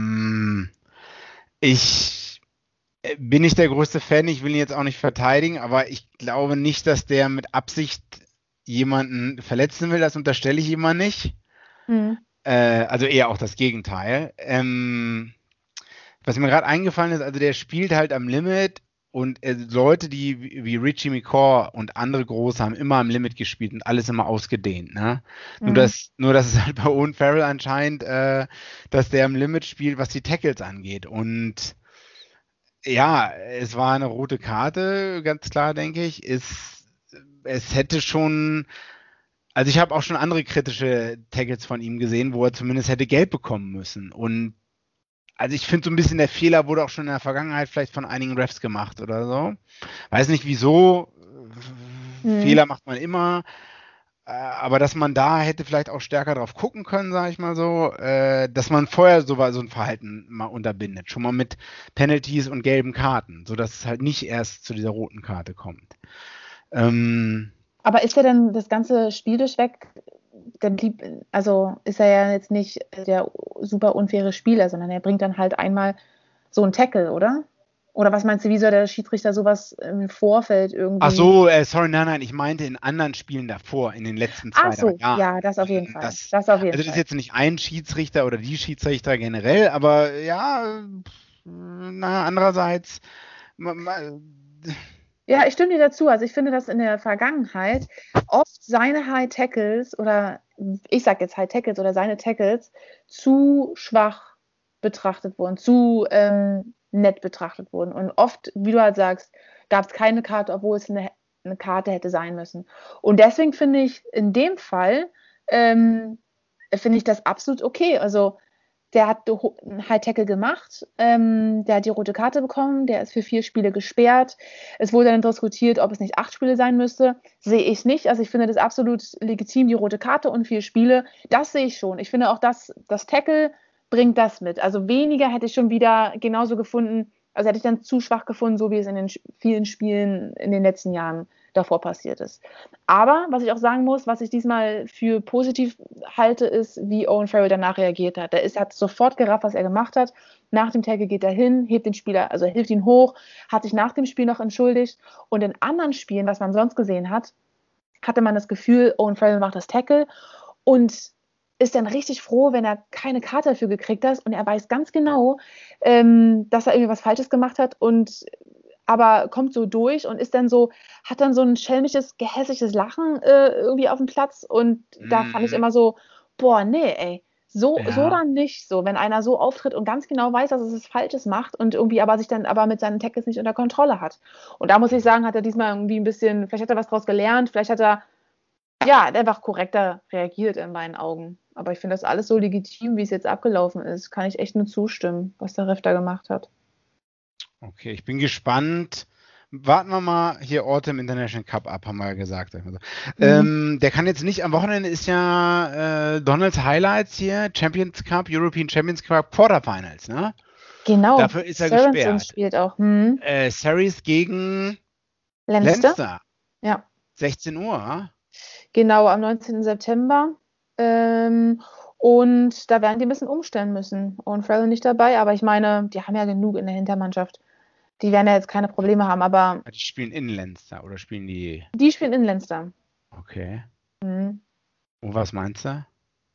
Ich bin nicht der größte Fan, ich will ihn jetzt auch nicht verteidigen, aber ich glaube nicht, dass der mit Absicht jemanden verletzen will, das unterstelle ich ihm mal nicht. Also eher auch das Gegenteil. Was mir gerade eingefallen ist, also der spielt halt am Limit und Leute, die wie Richie McCaw und andere Große haben immer am Limit gespielt und alles immer ausgedehnt. Ne? Nur dass es halt bei Owen Farrell anscheinend, dass der am Limit spielt, was die Tackles angeht. Und ja, es war eine rote Karte, ganz klar, denke ich. Es hätte schon... Also ich habe auch schon andere kritische Tackles von ihm gesehen, wo er zumindest hätte Gelb bekommen müssen. Und also ich finde so ein bisschen, der Fehler wurde auch schon in der Vergangenheit vielleicht von einigen Refs gemacht oder so. Weiß nicht wieso. Fehler macht man immer. Aber dass man da hätte vielleicht auch stärker drauf gucken können, sage ich mal so, dass man vorher so ein Verhalten mal unterbindet. Schon mal mit Penalties und gelben Karten, sodass es halt nicht erst zu dieser roten Karte kommt. Aber ist er denn das ganze Spiel durchweg, also ist er ja jetzt nicht der super unfaire Spieler, sondern er bringt dann halt einmal so einen Tackle, oder? Oder was meinst du, wie soll der Schiedsrichter sowas im Vorfeld irgendwie... Ach so, sorry, nein, ich meinte in anderen Spielen davor, in den letzten 2 Jahren. Ja, das auf jeden Fall. Das ist jetzt nicht ein Schiedsrichter oder die Schiedsrichter generell, aber ja, andererseits... Ja, ich stimme dir dazu. Also ich finde, dass in der Vergangenheit oft seine High Tackles oder ich sage jetzt High Tackles oder seine Tackles zu schwach betrachtet wurden, zu nett betrachtet wurden. Und oft, wie du halt sagst, gab es keine Karte, obwohl es eine Karte hätte sein müssen. Und deswegen finde ich in dem Fall, finde ich das absolut okay. Also der hat einen High-Tackle gemacht, der hat die rote Karte bekommen, der ist für 4 Spiele gesperrt. Es wurde dann diskutiert, ob es nicht 8 Spiele sein müsste. Sehe ich nicht. Also ich finde das absolut legitim, die rote Karte und 4 Spiele. Das sehe ich schon. Ich finde auch, das Tackle bringt das mit. Also weniger hätte ich schon wieder genauso gefunden, also hätte ich dann zu schwach gefunden, so wie es in den vielen Spielen in den letzten Jahren davor passiert ist. Aber, was ich auch sagen muss, was ich diesmal für positiv halte, ist, wie Owen Farrell danach reagiert hat. Er hat sofort gerafft, was er gemacht hat. Nach dem Tackle geht er hin, hebt den Spieler, also hilft ihn hoch, hat sich nach dem Spiel noch entschuldigt. Und in anderen Spielen, was man sonst gesehen hat, hatte man das Gefühl, Owen Farrell macht das Tackle und ist dann richtig froh, wenn er keine Karte dafür gekriegt hat und er weiß ganz genau, dass er irgendwie was Falsches gemacht hat und aber kommt so durch und ist dann so, hat dann so ein schelmisches, gehässiges Lachen irgendwie auf dem Platz und da fand ich immer so, boah, nee, ey, so dann nicht so, wenn einer so auftritt und ganz genau weiß, dass es was Falsches macht und irgendwie aber sich dann aber mit seinen Tackles nicht unter Kontrolle hat. Und da muss ich sagen, hat er diesmal irgendwie ein bisschen, vielleicht hat er was draus gelernt, vielleicht hat er einfach korrekter reagiert in meinen Augen. Aber ich finde das alles so legitim, wie es jetzt abgelaufen ist. Kann ich echt nur zustimmen, was der Ref da gemacht hat. Okay, ich bin gespannt, warten wir mal hier Orte im International Cup ab, haben wir ja gesagt. Der kann jetzt nicht, am Wochenende ist ja Donalds Highlights hier, Champions Cup, European Champions Cup, Quarterfinals, ne? Genau. Dafür ist er Saracens gesperrt. Spielt auch. Sarries gegen Leinster. Ja. 16 Uhr. Genau, am 19. September. Und da werden die ein bisschen umstellen müssen. Und Farrell nicht dabei, aber ich meine, die haben ja genug in der Hintermannschaft. Die werden ja jetzt keine Probleme haben, aber... Die spielen in Leinster oder spielen die... Die spielen in Leinster. Okay. Und was meinst du?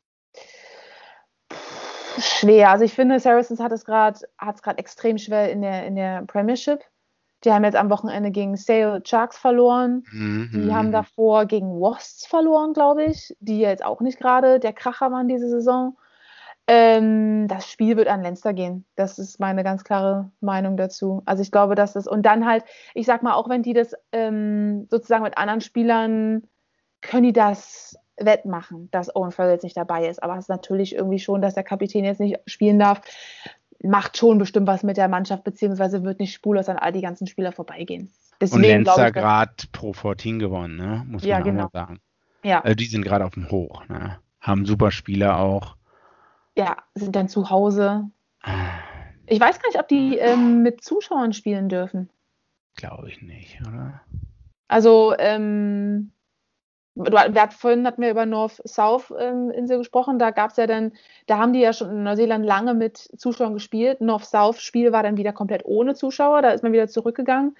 Schwer. Also ich finde, Saracens hat es gerade extrem schwer in der Premiership. Die haben jetzt am Wochenende gegen Sale Sharks verloren. Die haben davor gegen Wasps verloren, glaube ich. Die jetzt auch nicht gerade der Kracher waren diese Saison. Das Spiel wird an Leinster gehen. Das ist meine ganz klare Meinung dazu. Also ich glaube, dass das... Und dann halt, ich sag mal, auch wenn die das sozusagen mit anderen Spielern, können die das wettmachen, dass Owen Farrell jetzt nicht dabei ist. Aber es ist natürlich irgendwie schon, dass der Kapitän jetzt nicht spielen darf, macht schon bestimmt was mit der Mannschaft, beziehungsweise wird nicht spurlos an all die ganzen Spieler vorbeigehen. Deswegen, und Leinster gerade Pro 14 gewonnen, ne? Muss man auch mal sagen. Ja. Also die sind gerade auf dem Hoch, ne? Haben super Spieler auch. Ja, sind dann zu Hause. Ich weiß gar nicht, ob die mit Zuschauern spielen dürfen. Glaube ich nicht, oder? Also, vorhin hatten wir über North-South-Insel gesprochen, da gab es ja dann, da haben die ja schon in Neuseeland lange mit Zuschauern gespielt. North-South-Spiel war dann wieder komplett ohne Zuschauer, da ist man wieder zurückgegangen.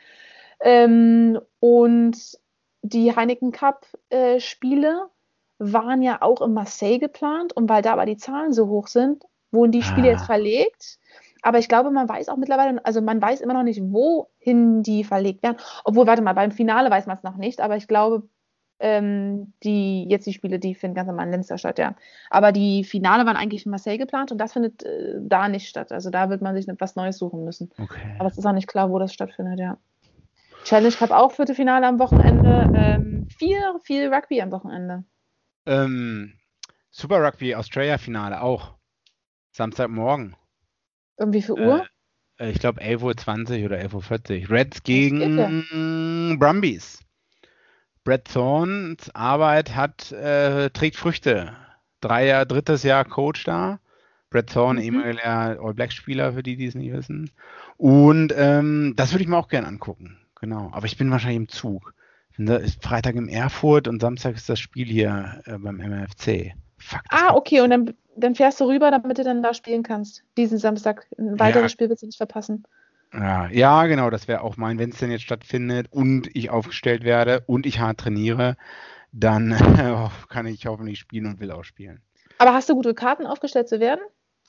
Und die Heineken Cup-Spiele waren ja auch in Marseille geplant, und weil da aber die Zahlen so hoch sind, wurden die Spiele jetzt verlegt. Aber ich glaube, man weiß auch mittlerweile, also man weiß immer noch nicht, wohin die verlegt werden. Obwohl, warte mal, beim Finale weiß man es noch nicht, aber ich glaube, die Spiele, die finden ganz normal in Leinster statt, ja. Aber die Finale waren eigentlich in Marseille geplant, und das findet da nicht statt. Also da wird man sich etwas Neues suchen müssen. Okay. Aber es ist auch nicht klar, wo das stattfindet, ja. Challenge Cup auch, 4. Finale am Wochenende. Viel Rugby am Wochenende. Super Rugby Australia Finale auch. Samstagmorgen. Wie viel Uhr? Ich glaube 11:20 oder 11:40 Uhr. Reds gegen Brumbies. Brett Thorns Arbeit trägt Früchte. 3. Jahr Coach da. Brett Thorn, ehemaliger All-Black-Spieler, für die es nicht wissen. Und das würde ich mir auch gerne angucken. Genau. Aber ich bin wahrscheinlich im Zug. Ist Freitag in Erfurt und Samstag ist das Spiel hier beim MFC. Fuck. Okay. Und dann fährst du rüber, damit du dann da spielen kannst. Diesen Samstag. Ein weiteres Spiel willst du nicht verpassen. Ja, genau. Das wäre auch mein, wenn es denn jetzt stattfindet und ich aufgestellt werde und ich hart trainiere, dann kann ich hoffentlich spielen und will auch spielen. Aber hast du gute Karten, aufgestellt zu werden?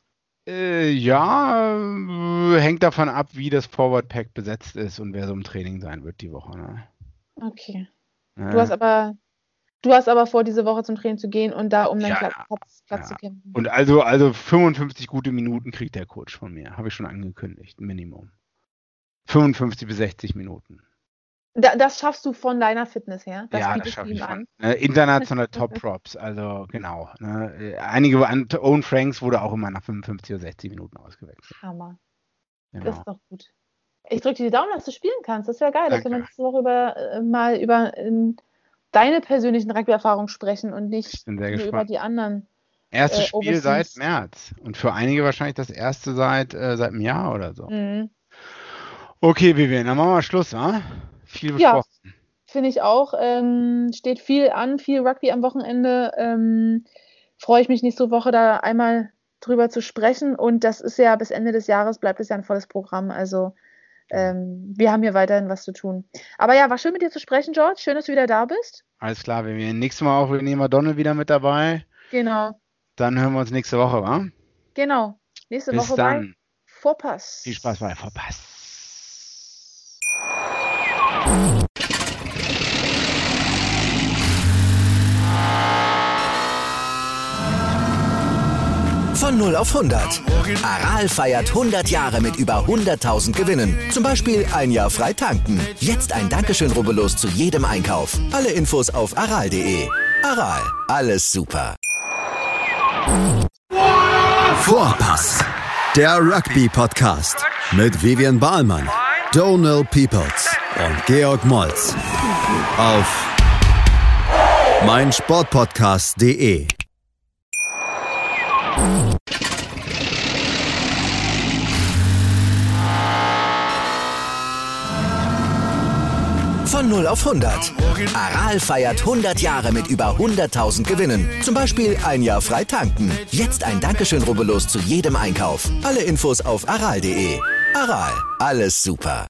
Ja, hängt davon ab, wie das Forward Pack besetzt ist und wer so im Training sein wird die Woche. Ne? Okay. Ja. Du hast aber vor, diese Woche zum Training zu gehen und da um deinen Platz zu kämpfen. Und also 55 gute Minuten kriegt der Coach von mir. Habe ich schon angekündigt, Minimum. 55 bis 60 Minuten. Das schaffst du von deiner Fitness her? Das schaffe ich von. International Top-Props, also genau. Einige Owen Franks wurde auch immer nach 55 oder 60 Minuten ausgewechselt. Hammer. Genau. Das ist doch gut. Ich drücke dir die Daumen, dass du spielen kannst. Das wäre geil. Da können wir nächste Woche über deine persönlichen Rugby-Erfahrungen sprechen und nicht nur über die anderen. Erstes Spiel seit März. Und für einige wahrscheinlich das erste seit einem Jahr oder so. Mhm. Okay, Vivian, dann machen wir Schluss, wa? Viel besprochen. Ja, finde ich auch. Steht viel an, viel Rugby am Wochenende. Freue ich mich nächste Woche da einmal drüber zu sprechen. Und das ist ja bis Ende des Jahres, bleibt es ja ein volles Programm. Also wir haben hier weiterhin was zu tun. Aber ja, war schön mit dir zu sprechen, George. Schön, dass du wieder da bist. Alles klar, nächstes Mal auch, wir nehmen Donald wieder mit dabei. Genau. Dann hören wir uns nächste Woche, wa? Genau. Nächste Bis Woche dann. bei Vorpass. Viel Spaß bei Vorpass. Von 0 auf 100. Aral feiert 100 Jahre mit über 100.000 Gewinnen. Zum Beispiel ein Jahr frei tanken. Jetzt ein Dankeschön, rubbellos zu jedem Einkauf. Alle Infos auf aral.de. Aral, alles super. Vorpass, der Rugby-Podcast mit Vivian Bahlmann, Donald Peoples und Georg Moltz auf meinsportpodcast.de. Von 0 auf 100. Aral feiert 100 Jahre mit über 100.000 Gewinnen. Zum Beispiel ein Jahr frei tanken. Jetzt ein Dankeschön, rubbellos zu jedem Einkauf. Alle Infos auf aral.de. Aral, alles super.